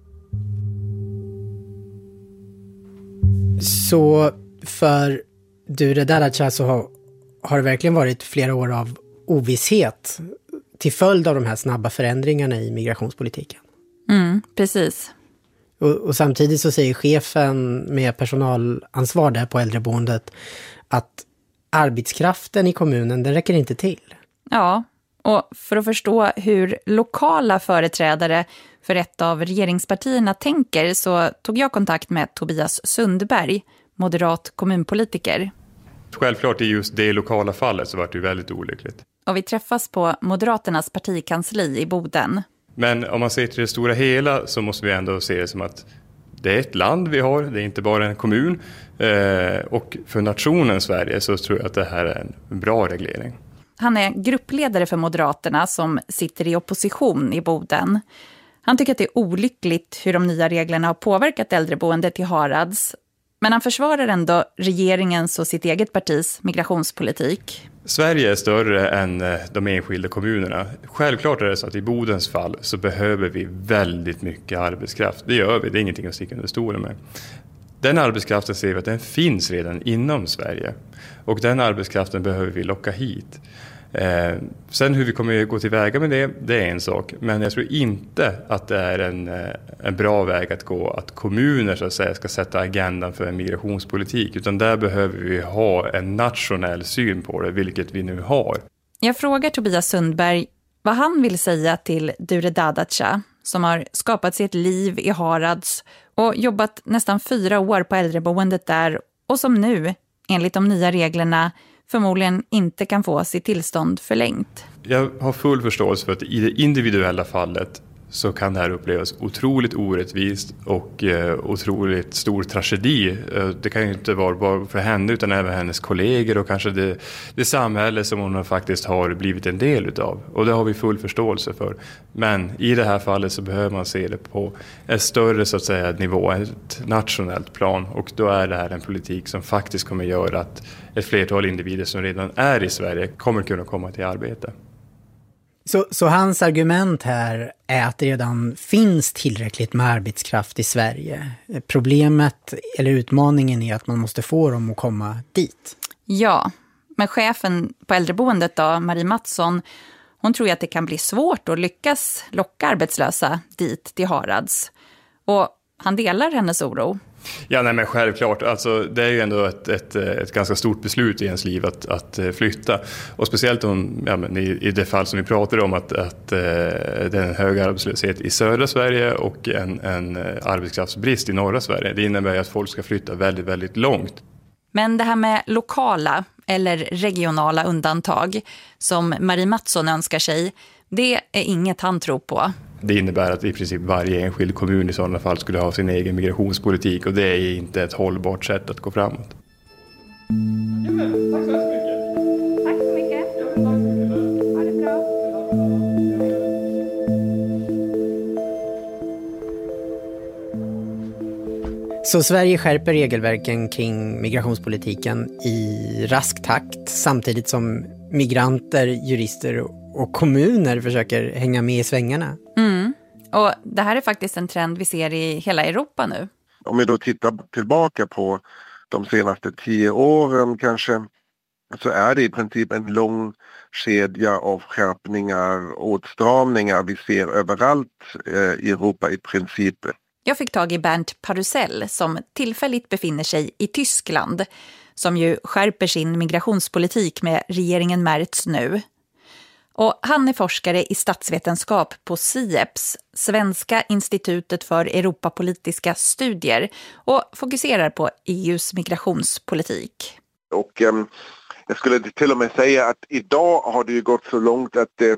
Så för Dure Dadacha så har, har det verkligen varit flera år av ovisshet till följd av de här snabba förändringarna i migrationspolitiken. Mm, precis. Och, och samtidigt så säger chefen med personalansvar där på äldreboendet att arbetskraften i kommunen, den räcker inte till. Ja, och för att förstå hur lokala företrädare för ett av regeringspartierna tänker så tog jag kontakt med Tobias Sundberg, moderat kommunpolitiker. Självklart i just det lokala fallet så var det ju väldigt olyckligt. Och vi träffas på Moderaternas partikansli i Boden. Men om man ser till det stora hela så måste vi ändå se det som att det är ett land vi har, det är inte bara en kommun. Och för nationen Sverige så tror jag att det här är en bra reglering. Han är gruppledare för Moderaterna som sitter i opposition i Boden. Han tycker att det är olyckligt hur de nya reglerna har påverkat äldreboendet i Harads. Men han försvarar ändå regeringens och sitt eget partis migrationspolitik. Sverige är större än de enskilda kommunerna. Självklart är det så att i Bodens fall så behöver vi väldigt mycket arbetskraft. Det gör vi, det är ingenting att sticka under stolen med. Den arbetskraften ser vi att den finns redan inom Sverige. Och den arbetskraften behöver vi locka hit. Eh, sen hur vi kommer att gå tillväga med det, det är en sak. Men jag tror inte att det är en, en bra väg att gå att kommuner så att säga, ska sätta agendan för en migrationspolitik. Utan där behöver vi ha en nationell syn på det, vilket vi nu har. Jag frågar Tobias Sundberg vad han vill säga till Dure Dadacha som har skapat sig ett liv i Harads och jobbat nästan fyra år på äldreboendet där och som nu, enligt de nya reglerna, förmodligen inte kan få sitt tillstånd förlängt. Jag har full förståelse för att i det individuella fallet så kan det här upplevas otroligt orättvist och eh, otroligt stor tragedi. Eh, det kan ju inte vara bara för henne utan även hennes kollegor och kanske det, det samhälle som hon faktiskt har blivit en del utav. Och det har vi full förståelse för. Men i det här fallet så behöver man se det på en större så att säga, nivå, ett nationellt plan. Och då är det här en politik som faktiskt kommer göra att ett flertal individer som redan är i Sverige kommer kunna komma till arbete. Så, så hans argument här är att det redan finns tillräckligt med arbetskraft i Sverige. Problemet eller utmaningen är att man måste få dem att komma dit. Ja, men chefen på äldreboendet då, Marie Mattsson, hon tror att det kan bli svårt att lyckas locka arbetslösa dit till Harads. Och han delar hennes oro. Ja, nej, men självklart. Alltså, det är ju ändå ett, ett, ett ganska stort beslut i ens liv att, att flytta. Och speciellt om, ja, men i, i det fall som vi pratar om att, att eh, det är en hög arbetslöshet i södra Sverige och en, en arbetskraftsbrist i norra Sverige. Det innebär att folk ska flytta väldigt, väldigt långt. Men det här med lokala eller regionala undantag som Marie Mattsson önskar sig, det är inget han tror på. Det innebär att i princip varje enskild kommun i sådana fall skulle ha sin egen migrationspolitik och det är inte ett hållbart sätt att gå framåt. Tack så mycket. Tack så mycket. Ha det bra. Så Sverige skärper regelverken kring migrationspolitiken i rask takt samtidigt som migranter, jurister och kommuner försöker hänga med i svängarna. Mm. Och det här är faktiskt en trend vi ser i hela Europa nu. Om vi då tittar tillbaka på de senaste tio åren kanske så är det i princip en lång kedja av skärpningar och åtstramningar vi ser överallt i Europa i princip. Jag fick tag i Bernd Parusell som tillfälligt befinner sig i Tyskland, som ju skärper sin migrationspolitik med regeringen Merz nu. Och han är forskare i statsvetenskap på SIEPS, Svenska institutet för Europapolitiska studier, och fokuserar på E U:s migrationspolitik. Och um, jag skulle till och med säga att idag har det ju gått så långt att uh,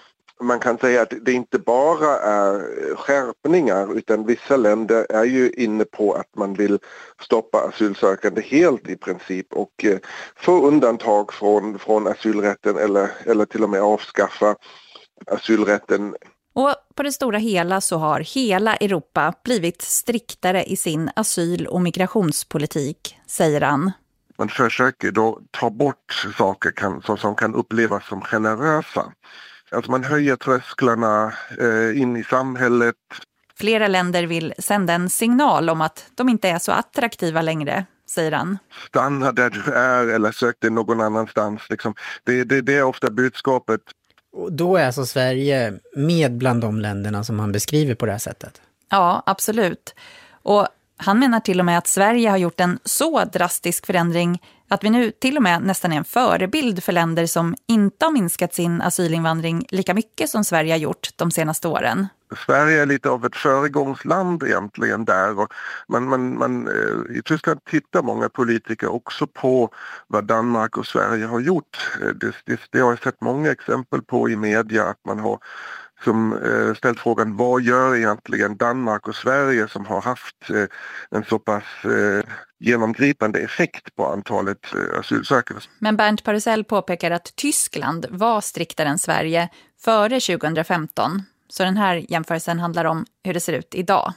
man kan säga att det inte bara är skärpningar, utan vissa länder är ju inne på att man vill stoppa asylsökande helt i princip och uh, få undantag från, från asylrätten eller, eller till och med avskaffa asylrätten. Och på det stora hela så har hela Europa blivit striktare i sin asyl- och migrationspolitik, säger han. Man försöker då ta bort saker kan, så, som kan upplevas som generösa. Alltså man höjer trösklarna eh, in i samhället. Flera länder vill sända en signal om att de inte är så attraktiva längre, säger han. Stanna där du är eller sök dig någon annanstans. Liksom. Det, det, det är ofta budskapet. Och då är alltså Sverige med bland de länderna som han beskriver på det här sättet? Ja, absolut. Och han menar till och med att Sverige har gjort en så drastisk förändring att vi nu till och med nästan är en förebild för länder som inte har minskat sin asylinvandring lika mycket som Sverige har gjort de senaste åren. Sverige är lite av ett föregångsland egentligen där. Och man, man, man, i Tyskland tittar många politiker också på vad Danmark och Sverige har gjort. Det, det, det har jag sett många exempel på i media att man har som eh, ställt frågan, vad gör egentligen Danmark och Sverige som har haft eh, en så pass eh, genomgripande effekt på antalet eh, asylsökande. Men Bernd Parusell påpekar att Tyskland var striktare än Sverige före tjugohundrafemton. Så den här jämförelsen handlar om hur det ser ut idag.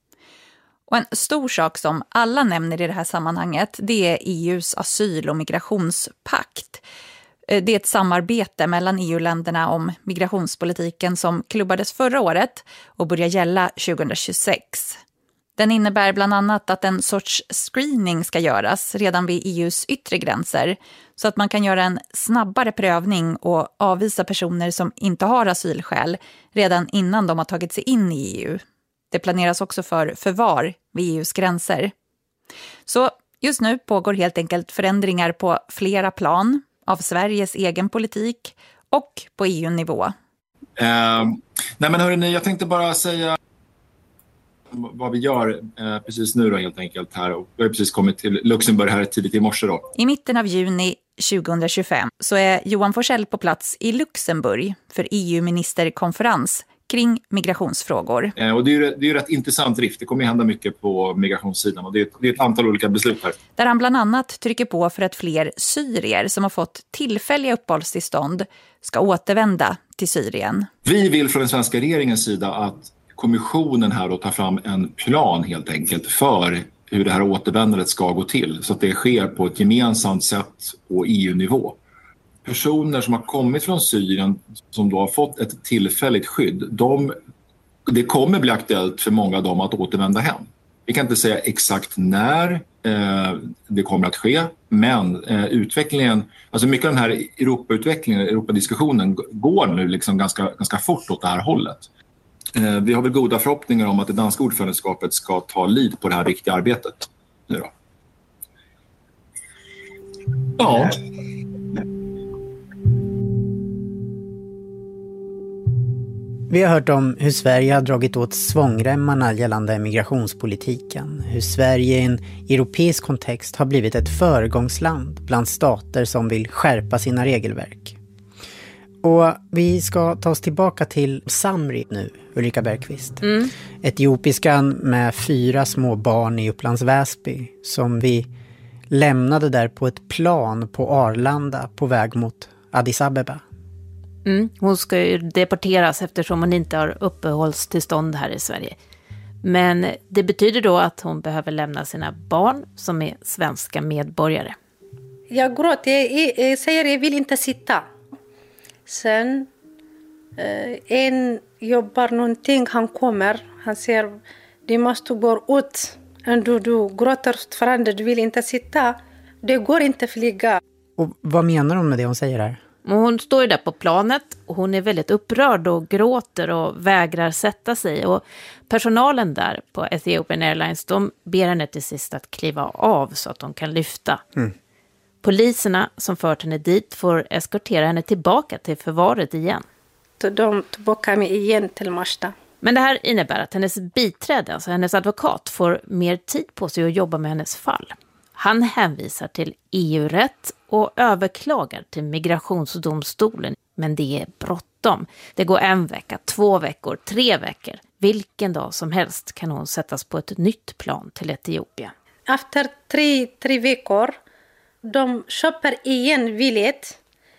Och en stor sak som alla nämner i det här sammanhanget, det är E U:s asyl- och migrationspakt. Det är ett samarbete mellan E U-länderna om migrationspolitiken som klubbades förra året och börjar gälla tjugohundratjugosex. Den innebär bland annat att en sorts screening ska göras redan vid E U:s yttre gränser så att man kan göra en snabbare prövning och avvisa personer som inte har asylskäl redan innan de har tagit sig in i E U. Det planeras också för förvar vid E U:s gränser. Så just nu pågår helt enkelt förändringar på flera plan av Sveriges egen politik och på E U-nivå. Eh, nej men hörrni, jag tänkte bara säga vad vi gör eh, precis nu då helt enkelt här. Och vi har precis kommit till Luxemburg här tidigt i morse då. I mitten av juni tjugohundratjugofem så är Johan Forssell på plats i Luxemburg för E U-ministerkonferens kring migrationsfrågor. Eh, och det är, ju, det är ju rätt intressant drift. Det kommer ju hända mycket på migrationssidan och det är, ett, det är ett antal olika beslut här. Där han bland annat trycker på för att fler syrier som har fått tillfälliga uppehållstillstånd ska återvända till Syrien. Vi vill från den svenska regeringens sida att kommissionen här då tar fram en plan helt enkelt för hur det här återvändandet ska gå till så att det sker på ett gemensamt sätt på E U-nivå. Personer som har kommit från Syrien som då har fått ett tillfälligt skydd, de, det kommer bli aktuellt för många av dem att återvända hem. Vi kan inte säga exakt när eh, det kommer att ske, men eh, utvecklingen, alltså mycket av den här Europa-utvecklingen, Europa-diskussionen går nu liksom ganska, ganska fort åt det här hållet. Eh, vi har väl goda förhoppningar om att det danska ordförandeskapet ska ta lid på det här viktiga arbetet nu då. Ja. Vi har hört om hur Sverige har dragit åt svångremmarna gällande migrationspolitiken. Hur Sverige i en europeisk kontext har blivit ett föregångsland bland stater som vill skärpa sina regelverk. Och vi ska ta oss tillbaka till Samri nu, Ulrika Bergqvist. Mm. Etiopiskan med fyra små barn i Upplands Väsby som vi lämnade där på ett plan på Arlanda på väg mot Addis Abeba. Mm, hon ska ju deporteras eftersom hon inte har uppehållstillstånd här i Sverige. Men det betyder då att hon behöver lämna sina barn som är svenska medborgare. Jag gråter, jag, jag säger jag vill inte sitta. Sen eh, en jobbar någonting, han kommer, han säger du måste gå ut. Du, du gråter fortfarande, du vill inte sitta. Det går inte att flyga. Och vad menar hon med det hon säger här? Hon står ju där på planet och hon är väldigt upprörd och gråter och vägrar sätta sig. Och personalen där på Ethiopian Airlines, de ber henne till sist att kliva av så att de kan lyfta. Mm. Poliserna som fört henne dit får eskortera henne tillbaka till förvaret igen. De tillbaka mig igen till Marsta. Men det här innebär att hennes biträde, alltså hennes advokat, får mer tid på sig att jobba med hennes fall. Han hänvisar till E U-rätt och överklagar till migrationsdomstolen. Men det är bråttom. Det går en vecka, två veckor, tre veckor. Vilken dag som helst kan hon sättas på ett nytt plan till Etiopien. Efter tre, tre veckor, de köper igen villigt.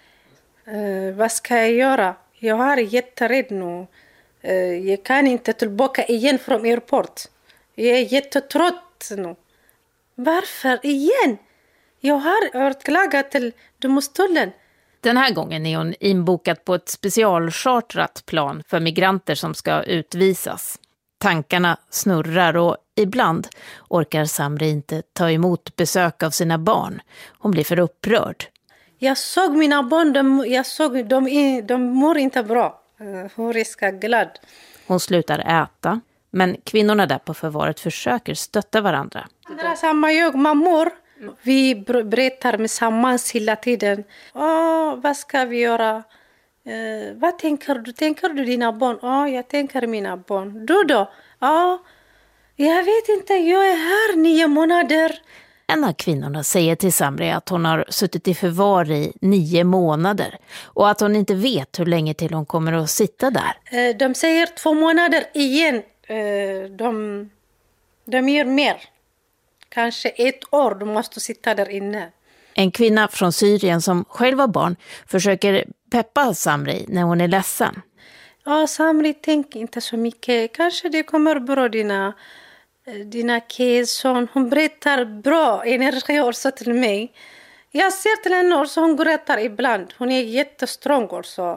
Uh, vad ska jag göra? Jag är jätterädd nu. Uh, jag kan inte tillbaka igen från airport. Jag är jättetrött nu. Varför igen? Jag har överklagat till domstolen. Den här gången är hon inbokat på ett specialchartrat plan för migranter som ska utvisas. Tankarna snurrar och ibland orkar Samri inte ta emot besök av sina barn. Hon blir för upprörd. Jag såg mina barn, de, jag såg, de, de mår inte bra. Hon är ska glad. Hon slutar äta, men kvinnorna där på förvaret försöker stötta varandra. Det är samma jag, mammor. Vi berättar med sammans hela tiden. Åh, vad ska vi göra? Eh, vad tänker du? Tänker du dina barn? Ja, jag tänker mina barn. Du då? Ja, jag vet inte. Jag är här nio månader. En av kvinnorna säger till Samri att hon har suttit i förvar i nio månader. Och att hon inte vet hur länge till hon kommer att sitta där. Eh, de säger två månader igen. Eh, de, de gör mer. Kanske ett år du måste sitta där inne. En kvinna från Syrien som själv var barn försöker peppa Samri när hon är ledsen. Ja, Samri, tänk inte så mycket. Kanske det kommer bra dina, dina kids. Hon berättar bra energi också till mig. Jag ser till henne också, hon berättar ibland. Hon är jättestrong också.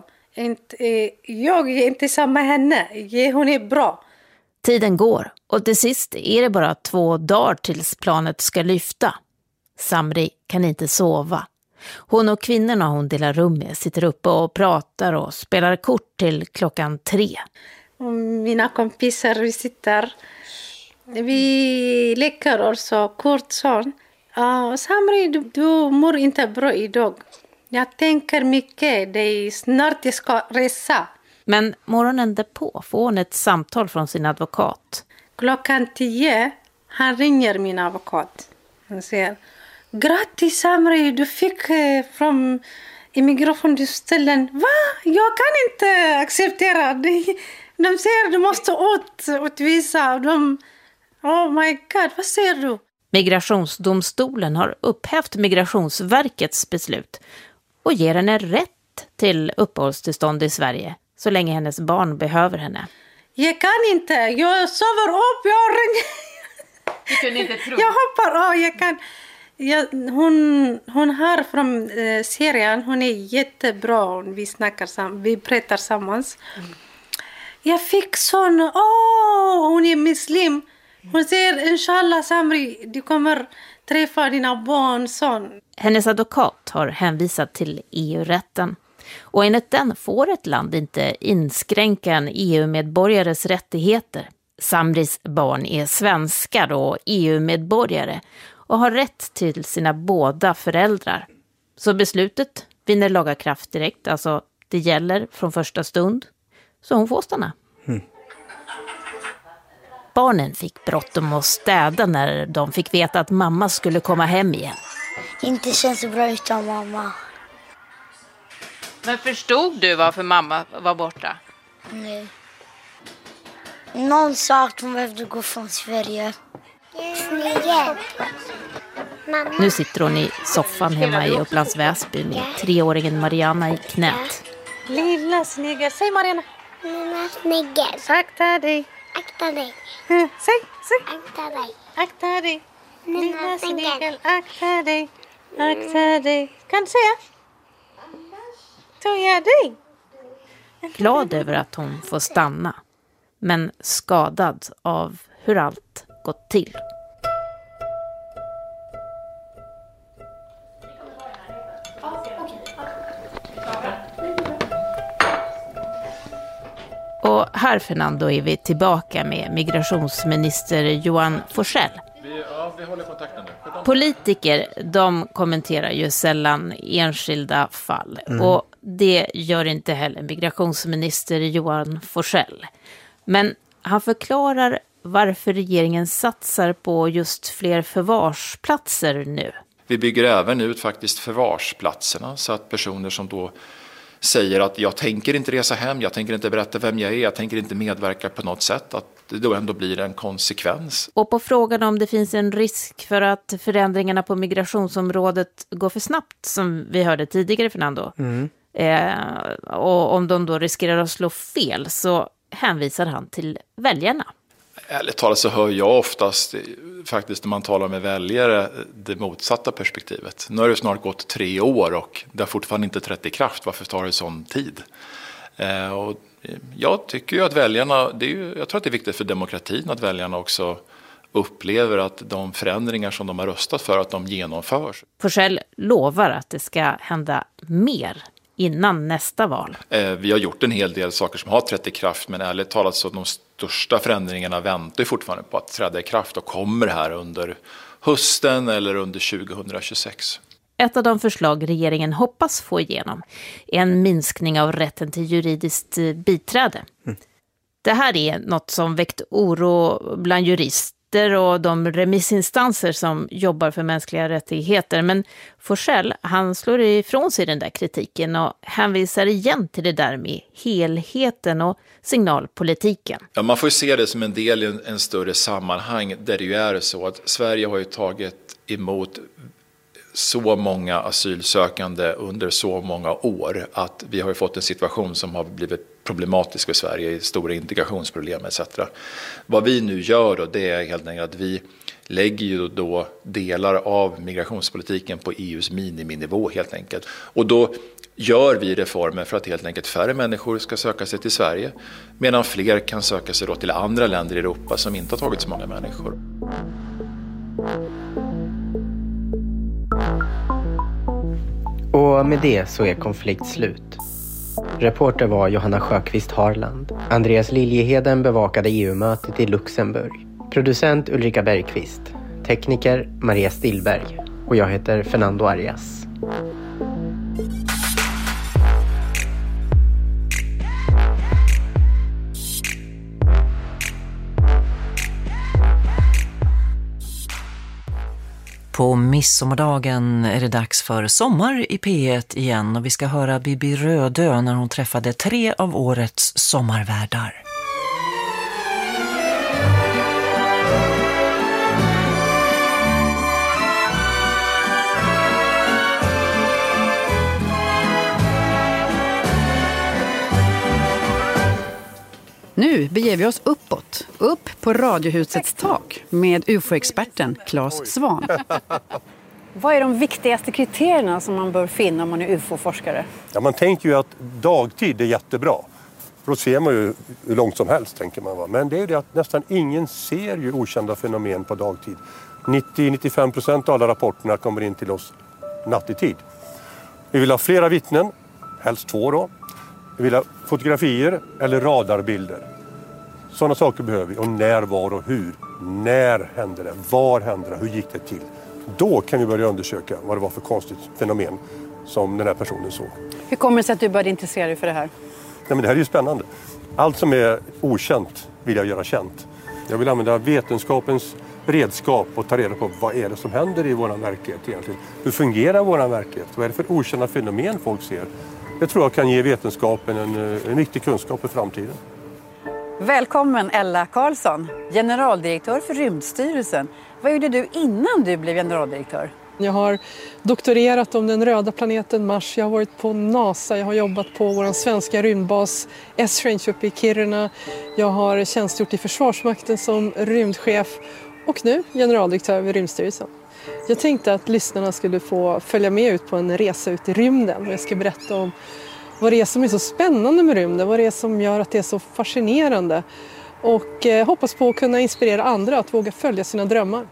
Jag är inte samma henne. Hon är bra. Tiden går och till sist är det bara två dagar tills planet ska lyfta. Samri kan inte sova. Hon och kvinnorna hon delar rum med sitter uppe och pratar och spelar kort till klockan tre. Mina kompisar vi sitter. Vi leker också kort sån. Uh, Samri, du, du mår inte bra idag. Jag tänker mycket. Det är snart jag ska resa. Men morgonen därpå får hon ett samtal från sin advokat. Klockan tio, han ringer min advokat. Han säger, grattis Samri, du fick eh, från immigrationsställen. Va? Jag kan inte acceptera det. De säger, du måste ut, utvisa. De, oh my god, vad säger du? Migrationsdomstolen har upphävt Migrationsverkets beslut och ger henne rätt till uppehållstillstånd i Sverige. Så länge hennes barn behöver henne. Jag kan inte. Jag sover upp. Jag ringer. Du kunde inte tro. Jag hoppar. Ja, jag kan. Jag, hon, hon har från eh, serien. Hon är jättebra. Vi snackar sam, vi pratar tillsammans. Mm. Jag fick sån. Åh, oh, hon är muslim. Hon säger, inshallah Samri, du kommer träffa dina barn. Sån. Hennes advokat har hänvisat till E U-rätten. Och enligt den får ett land inte inskränka en E U-medborgares rättigheter. Samris barn är svenskar och E U-medborgare och har rätt till sina båda föräldrar. Så beslutet vinner laga kraft direkt, alltså det gäller från första stund. Så hon får stanna. Mm. Barnen fick bråttom att städa när de fick veta att mamma skulle komma hem igen. Inte känns så bra utan mamma. Men förstod du varför mamma var borta? Nej. Någon sa att hon behövde gå från Sverige. Snyggt. Nu sitter hon i soffan hemma i Upplands Väsby med treåringen Mariana i knät. Lilla snygga. Säg Mariana. Lilla snygga. Akta dig. Akta dig. Mm, säg, säg. Akta dig. Akta dig. Lilla snygga. Akta dig. Akta dig. Kan du säga? Tog jag dig? Glad över att hon får stanna. Men skadad av hur allt gått till. här, Fernando, är vi tillbaka med migrationsminister Johan Forssell. Vi, ja, vi håller kontakten nu. Politiker, de kommenterar ju sällan enskilda fall. Mm. Och det gör inte heller migrationsminister Johan Forssell. Men han förklarar varför regeringen satsar på just fler förvarsplatser nu. Vi bygger även ut faktiskt förvarsplatserna så att personer som då säger att jag tänker inte resa hem, jag tänker inte berätta vem jag är, jag tänker inte medverka på något sätt, att det då ändå blir en konsekvens. Och på frågan om det finns en risk för att förändringarna på migrationsområdet går för snabbt, som vi hörde tidigare, Fernando, mm. eh, och om de då riskerar att slå fel, så hänvisar han till väljarna. Ärligt talat så hör jag oftast faktiskt när man talar med väljare det motsatta perspektivet. Nu har det snart gått tre år och det har fortfarande inte trätt i kraft. Varför tar det sån tid? Eh, och jag tycker ju att väljarna, det är ju, jag tror att det är viktigt för demokratin att väljarna också upplever att de förändringar som de har röstat för, att de genomförs. Forssell lovar att det ska hända mer innan nästa val. Eh, vi har gjort en hel del saker som har trätt i kraft, men ärligt talat så de största förändringarna väntar fortfarande på att träda i kraft och kommer här under hösten eller under tjugohundratjugosex. Ett av de förslag regeringen hoppas få igenom är en minskning av rätten till juridiskt biträde. Mm. Det här är något som väckt oro bland jurister och de remissinstanser som jobbar för mänskliga rättigheter. Men Forssell, han slår ifrån sig den där kritiken och hänvisar igen till det där med helheten och signalpolitiken. Ja, man får se det som en del i en, en större sammanhang där det ju är så att Sverige har ju tagit emot så många asylsökande under så många år att vi har ju fått en situation som har blivit problematisk för Sverige i stora integrationsproblem et cetera. Vad vi nu gör då, det är helt enkelt att vi lägger ju då delar av migrationspolitiken på E U:s miniminivå helt enkelt. Och då gör vi reformer för att helt enkelt färre människor ska söka sig till Sverige medan fler kan söka sig då till andra länder i Europa som inte har tagit så många människor. Och med det så är konflikt slut. Reporter var Johanna Sjöqvist Harland. Andreas Liljeheden bevakade E U-mötet i Luxemburg. Producent Ulrika Bergqvist. Tekniker Maria Stillberg. Och jag heter Fernando Arias. På midsommardagen är det dags för sommar i P ett igen och vi ska höra Bibi Rödö när hon träffade tre av årets sommarvärdar. Nu beger vi oss uppåt, upp på Radiohusets tak med U F O-experten Claes Svan. Vad är de viktigaste kriterierna som man bör finna om man är U F O-forskare? Ja, man tänker ju att dagtid är jättebra. För då ser man ju hur långt som helst, tänker man. Va? Men det är ju det att nästan ingen ser ju okända fenomen på dagtid. nittio till nittiofem procent av alla rapporterna kommer in till oss nattetid. Vi vill ha flera vittnen, helst två då. Vi vill ha fotografier eller radarbilder. Sådana saker behöver vi. Och när, var och hur. När hände det? Var hände det? Hur gick det till? Då kan vi börja undersöka vad det var för konstigt fenomen som den här personen såg. Hur kommer det sig att du började intressera dig för det här? Nej, men det här är ju spännande. Allt som är okänt vill jag göra känt. Jag vill använda vetenskapens redskap och ta reda på vad är det som händer i vår verklighet egentligen. Hur fungerar vår verklighet? Vad är det för okända fenomen folk ser? Det tror jag kan ge vetenskapen en, en viktig kunskap för framtiden. Välkommen Ella Karlsson, generaldirektör för Rymdstyrelsen. Vad gjorde du innan du blev generaldirektör? Jag har doktorerat om den röda planeten Mars. Jag har varit på NASA. Jag har jobbat på vår svenska rymdbas Esrange uppe i Kiruna. Jag har tjänstgjort i Försvarsmakten som rymdchef och nu generaldirektör vid Rymdstyrelsen. Jag tänkte att lyssnarna skulle få följa med ut på en resa ut i rymden. Jag ska berätta om vad det är som är så spännande med rymden, vad det är som gör att det är så fascinerande. Och eh, hoppas på att kunna inspirera andra att våga följa sina drömmar.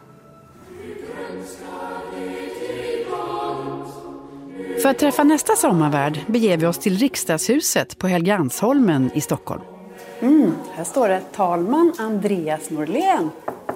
För att träffa nästa sommarvärd beger vi oss till Riksdagshuset på Helgeandsholmen i Stockholm. Mm, här står det talman Andreas Norlén.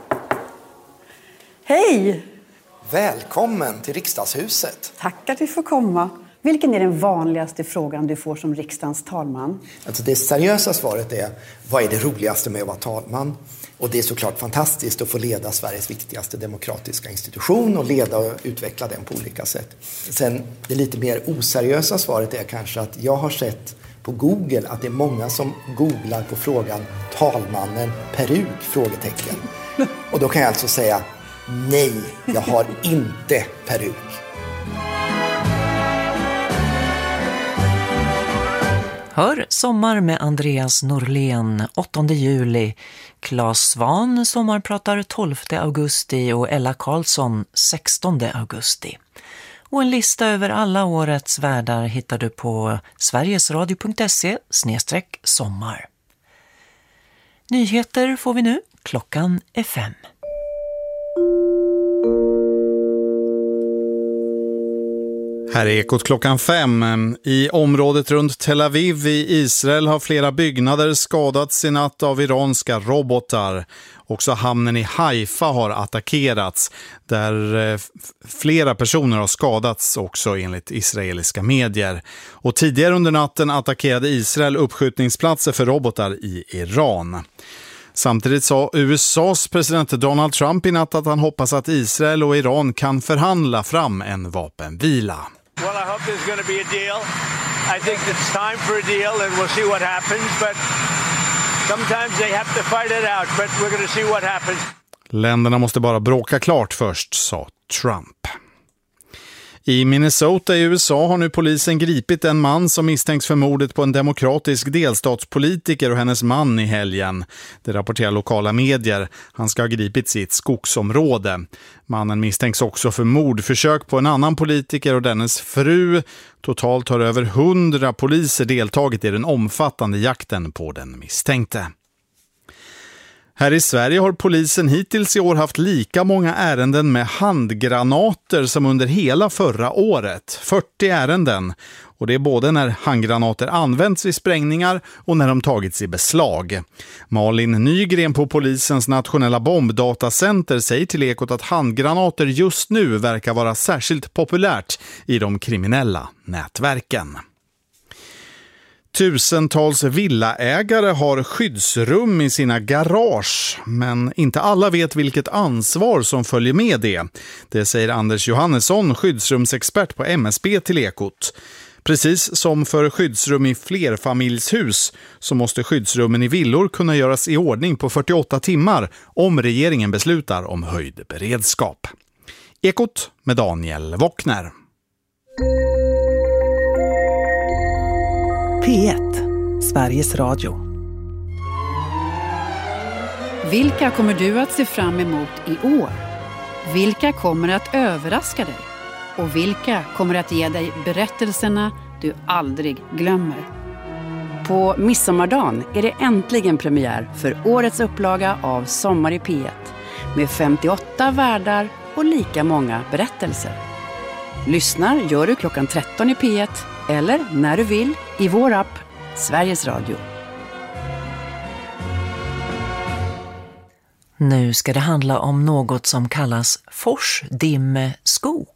Hej! Välkommen till riksdagshuset. Tack att vi får komma. Vilken är den vanligaste frågan du får som riksdagens talman? Alltså det seriösa svaret är, vad är det roligaste med att vara talman? Och det är såklart fantastiskt att få leda Sveriges viktigaste demokratiska institution och leda och utveckla den på olika sätt. Sen det lite mer oseriösa svaret är kanske att jag har sett på Google att det är många som googlar på frågan talmannen peruk? Frågetecken. Och då kan jag alltså säga nej, jag har inte peruk. Hör Sommar med Andreas Norlén åttonde juli, Claes Svan sommarpratar tolfte augusti och Ella Karlsson sextonde augusti. Och en lista över alla årets värdar hittar du på sverigesradio punkt se snedstreck sommar. Nyheter får vi nu, klockan är fem. Här är Ekot klockan fem. I området runt Tel Aviv i Israel har flera byggnader skadats i natt av iranska robotar. Också hamnen i Haifa har attackerats, där flera personer har skadats också enligt israeliska medier. Och tidigare under natten attackerade Israel uppskjutningsplatser för robotar i Iran. Samtidigt sa U S A:s president Donald Trump i natt att han hoppas att Israel och Iran kan förhandla fram en vapenvila. Well, I hope there's going to be a deal. I think it's time for a deal and we'll see what happens. But sometimes they have to fight it out, but we're going to see what happens. Länderna måste bara bråka klart först, sa Trump. I Minnesota i U S A har nu polisen gripit en man som misstänks för mordet på en demokratisk delstatspolitiker och hennes man i helgen. Det rapporterar lokala medier. Han ska ha gripits i ett skogsområde. Mannen misstänks också för mordförsök på en annan politiker och dennes fru. Totalt har över hundra poliser deltagit i den omfattande jakten på den misstänkte. Här i Sverige har polisen hittills i år haft lika många ärenden med handgranater som under hela förra året. fyrtio ärenden. Och det är både när handgranater används vid sprängningar och när de tagits i beslag. Malin Nygren på polisens nationella bombdatacenter säger till Ekot att handgranater just nu verkar vara särskilt populärt i de kriminella nätverken. Tusentals villaägare har skyddsrum i sina garage, men inte alla vet vilket ansvar som följer med det. Det säger Anders Johannesson, skyddsrumsexpert på M S B till Ekot. Precis som för skyddsrum i flerfamiljshus så måste skyddsrummen i villor kunna göras i ordning på fyrtioåtta timmar om regeringen beslutar om höjd beredskap. Ekot med Daniel Wockner. P ett, Sveriges Radio. Vilka kommer du att se fram emot i år? Vilka kommer att överraska dig? Och vilka kommer att ge dig berättelserna du aldrig glömmer? På midsommardagen är det äntligen premiär för årets upplaga av Sommar i P ett med femtioåtta värdar och lika många berättelser. Lyssnar gör du klockan tretton i P ett eller när du vill i vår app Sveriges Radio. Nu ska det handla om något som kallas forsdimmeskog.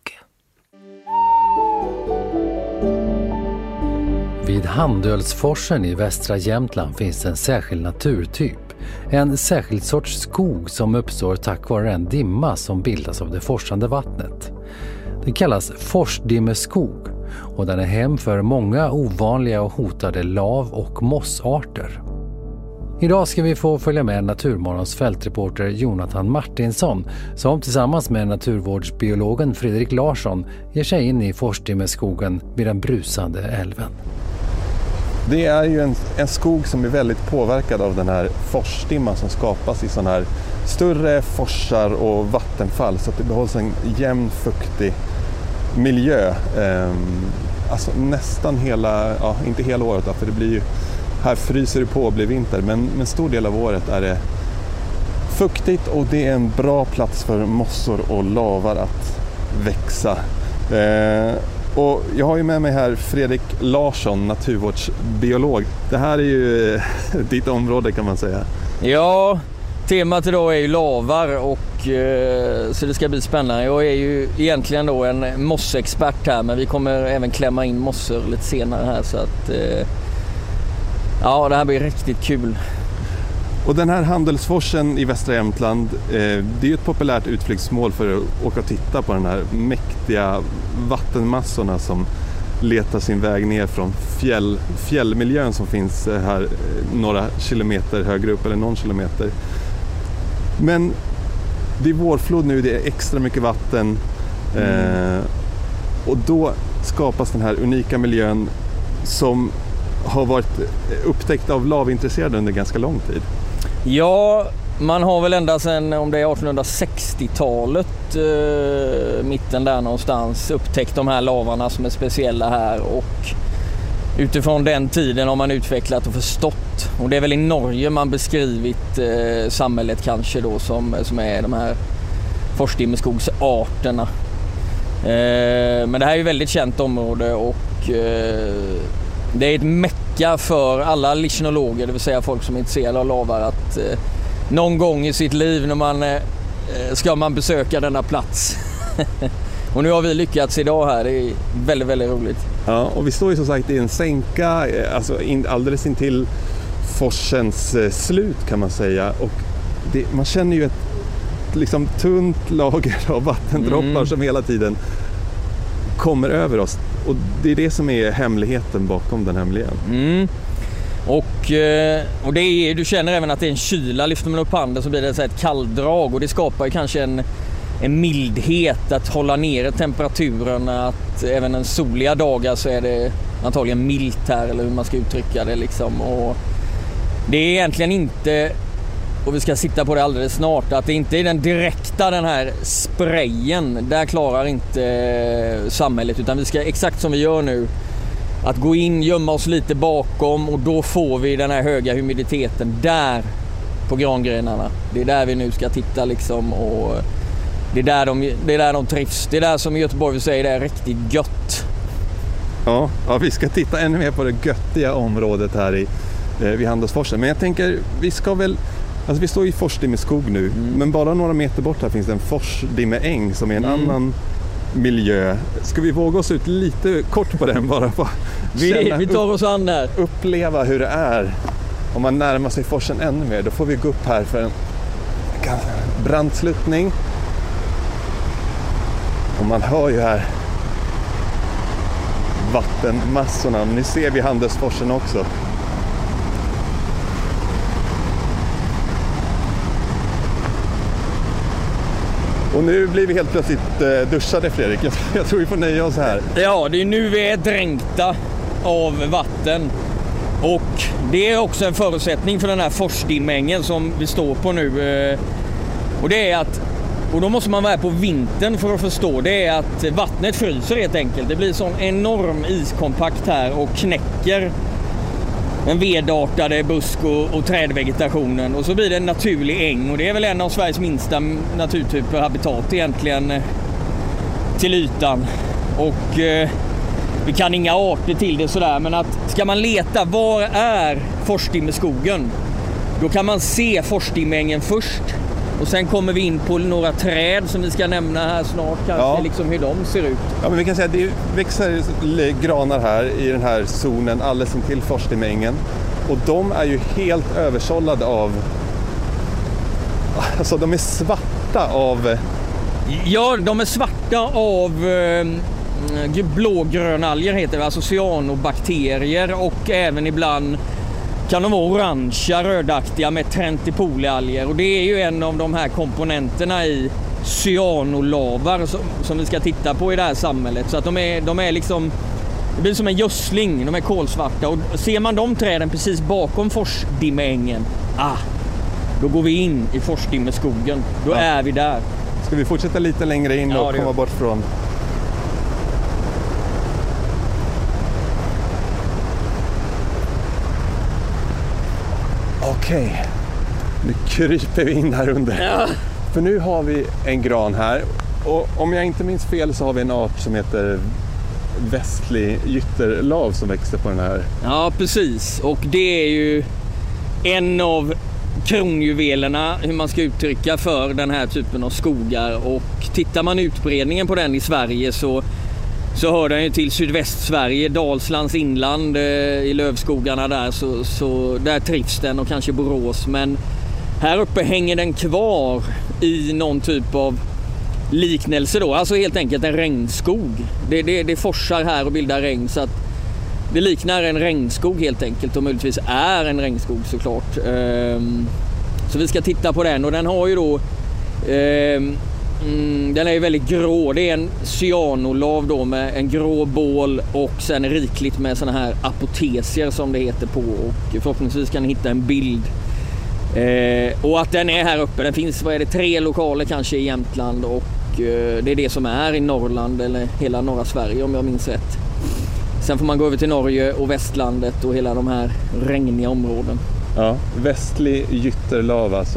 Vid Handölsforsen i västra Jämtland finns en särskild naturtyp. En särskild sorts skog som uppstår tack vare en dimma som bildas av det forsande vattnet. Det kallas forsdimmeskog och den är hem för många ovanliga och hotade lav- och mossarter. Idag ska vi få följa med Naturmorgons fältreporter Jonathan Martinsson som tillsammans med naturvårdsbiologen Fredrik Larsson ger sig in i forsdimmeskogen vid den brusande älven. Det är ju en, en skog som är väldigt påverkad av den här forsdimman som skapas i sådana här större forsar och vattenfall så att det behålls en jämn fuktig miljö. Ehm, alltså nästan hela, ja inte hela året då, för det blir ju, här fryser det på och blir vinter, men en stor del av året är det fuktigt och det är en bra plats för mossor och lavar att växa. Ehm, Och jag har ju med mig här Fredrik Larsson, naturvårdsbiolog. Det här är ju ditt område kan man säga. Ja, temat idag är ju lavar och eh, så det ska bli spännande. Jag är ju egentligen då en mossexpert här, men vi kommer även klämma in mossor lite senare här så att eh, ja, det här blir riktigt kul. Och den här Handelsforsen i västra Jämtland, eh, det är ju ett populärt utflyktsmål för att åka och titta på den här mäktiga vattenmassorna som letar sin väg ner från fjäll, fjällmiljön som finns här några kilometer högre upp eller någon kilometer. Men det är vårflod nu, det är extra mycket vatten eh, och då skapas den här unika miljön som har varit upptäckt av lavintresserade under ganska lång tid. Ja, man har väl ända sedan om det är artonhundrasextiotalet eh, mitten där någonstans upptäckt de här lavarna som är speciella här och utifrån den tiden har man utvecklat och förstått. Och det är väl i Norge man beskrivit eh, samhället kanske då som, som är de här forstimmerskogsarterna. Eh, men det här är ju väldigt känt område och eh, det är ett mecka för alla lichenologer, det vill säga folk som är intresserade av lavar att eh, någon gång i sitt liv när man eh, ska man besöka denna plats. Och nu har vi lyckats idag här, det är väldigt, väldigt roligt. Ja, och vi står ju som sagt i en sänka, alltså in, alldeles intill forsens eh, slut kan man säga. Och det, man känner ju ett liksom tunt lager av vattendroppar mm. som hela tiden kommer över oss. Och det är det som är hemligheten bakom den här miljön. Mm. Och, och det är, du känner även att det är en kyla, lyfter man upp handen så blir det så ett kalldrag och det skapar ju kanske en, en mildhet att hålla nere temperaturen, att även en soliga dagar så är det antagligen milt här eller hur man ska uttrycka det liksom. Och det är egentligen inte, och vi ska sitta på det alldeles snart, att det inte är den direkta den här sprayen, där klarar inte samhället utan vi ska exakt som vi gör nu att gå in, gömma oss lite bakom och då får vi den här höga humiditeten där på grangrenarna. Det är där vi nu ska titta liksom och det är där de, det är där de trivs. Det är där som i Göteborg vi säger det är riktigt gött. Ja, ja, vi ska titta ännu mer på det göttiga området här i, eh, vid Handelsforsen. Men jag tänker, vi ska väl, alltså vi står i Forstimmerskog nu, mm. men bara några meter bort här finns det en Forstimmeräng som är en mm. annan miljö. Ska vi våga oss ut lite kort på den bara för vi, vi tar oss an där. Uppleva hur det är om man närmar sig forsen ännu mer. Då får vi gå upp här för en brandsluttning. Och man hör ju här vattenmassorna. Nu ser vi Handelsforsen också. Och nu blir vi helt plötsligt eh, duschade, Fredrik. Jag, jag tror vi får nöja oss här. Ja, det är nu vi är dränkta av vatten. Och det är också en förutsättning för den här forsdimmängen som vi står på nu. Eh, och det är att, och då måste man vara på vintern för att förstå, det är att vattnet fryser helt enkelt. Det blir sån enorm iskompakt här och knäcker den vedartade busk- och, och trädvegetationen och så blir det en naturlig äng och det är väl en av Sveriges minsta naturtyper habitat egentligen till ytan och eh, vi kan inga arter till det sådär men att ska man leta var är forstimmerskogen då kan man se forstimmerängen först och sen kommer vi in på några träd som vi ska nämna här snart kanske ja. liksom hur de ser ut. Ja, men vi kan säga att det växer granar här i den här zonen alldeles intill forstimmerängen och de är ju helt översållade av, alltså de är svarta av, ja de är svarta av eh, blågrönalger heter det, alltså cyanobakterier och även ibland kan de vara orangea, rödaktiga med trentipolealger och det är ju en av de här komponenterna i cyanolavar som, som vi ska titta på i det här samhället så att de är, de är liksom, det blir som en gödsling, de är kolsvarta och ser man de träden precis bakom forsdimmerängen, ah, då går vi in i forsdimmerskogen, då ja. är vi där. Ska vi fortsätta lite längre in och ja, komma bort från? Okej, okay. Nu kryper vi in här under. Ja. För nu har vi en gran här. Och om jag inte minns fel så har vi en art som heter västlig gytterlav som växte på den här. Ja, precis. Och det är ju en av kronjuvelerna, hur man ska uttrycka, för den här typen av skogar. Och tittar man utbredningen på den i Sverige så, så hör den ju till sydvästsverige, Dalslands inland, eh, i lövskogarna där, så, så där trivs den, och kanske Borås. Men här uppe hänger den kvar i någon typ av liknelse då, alltså helt enkelt en regnskog. Det, det, det forsar här och bildar regn, så att det liknar en regnskog helt enkelt, och möjligtvis är en regnskog såklart. Ehm, så vi ska titta på den, och den har ju då ehm, mm, den är ju väldigt grå. Det är en cyanolav då med en grå bål och sen rikligt med såna här apotesier som det heter på, och förhoppningsvis kan ni hitta en bild. Eh, och att den är här uppe, den finns, vad är det, tre lokaler kanske i Jämtland, och eh, det är det som är i Norrland, eller hela norra Sverige om jag minns rätt. Sen får man gå över till Norge och västlandet och hela de här regniga områden. Ja, västlig gytterlav alltså.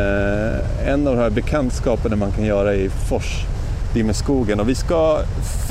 Eh, en av de här bekantskaperna man kan göra i Forsdimmerskogen, och vi ska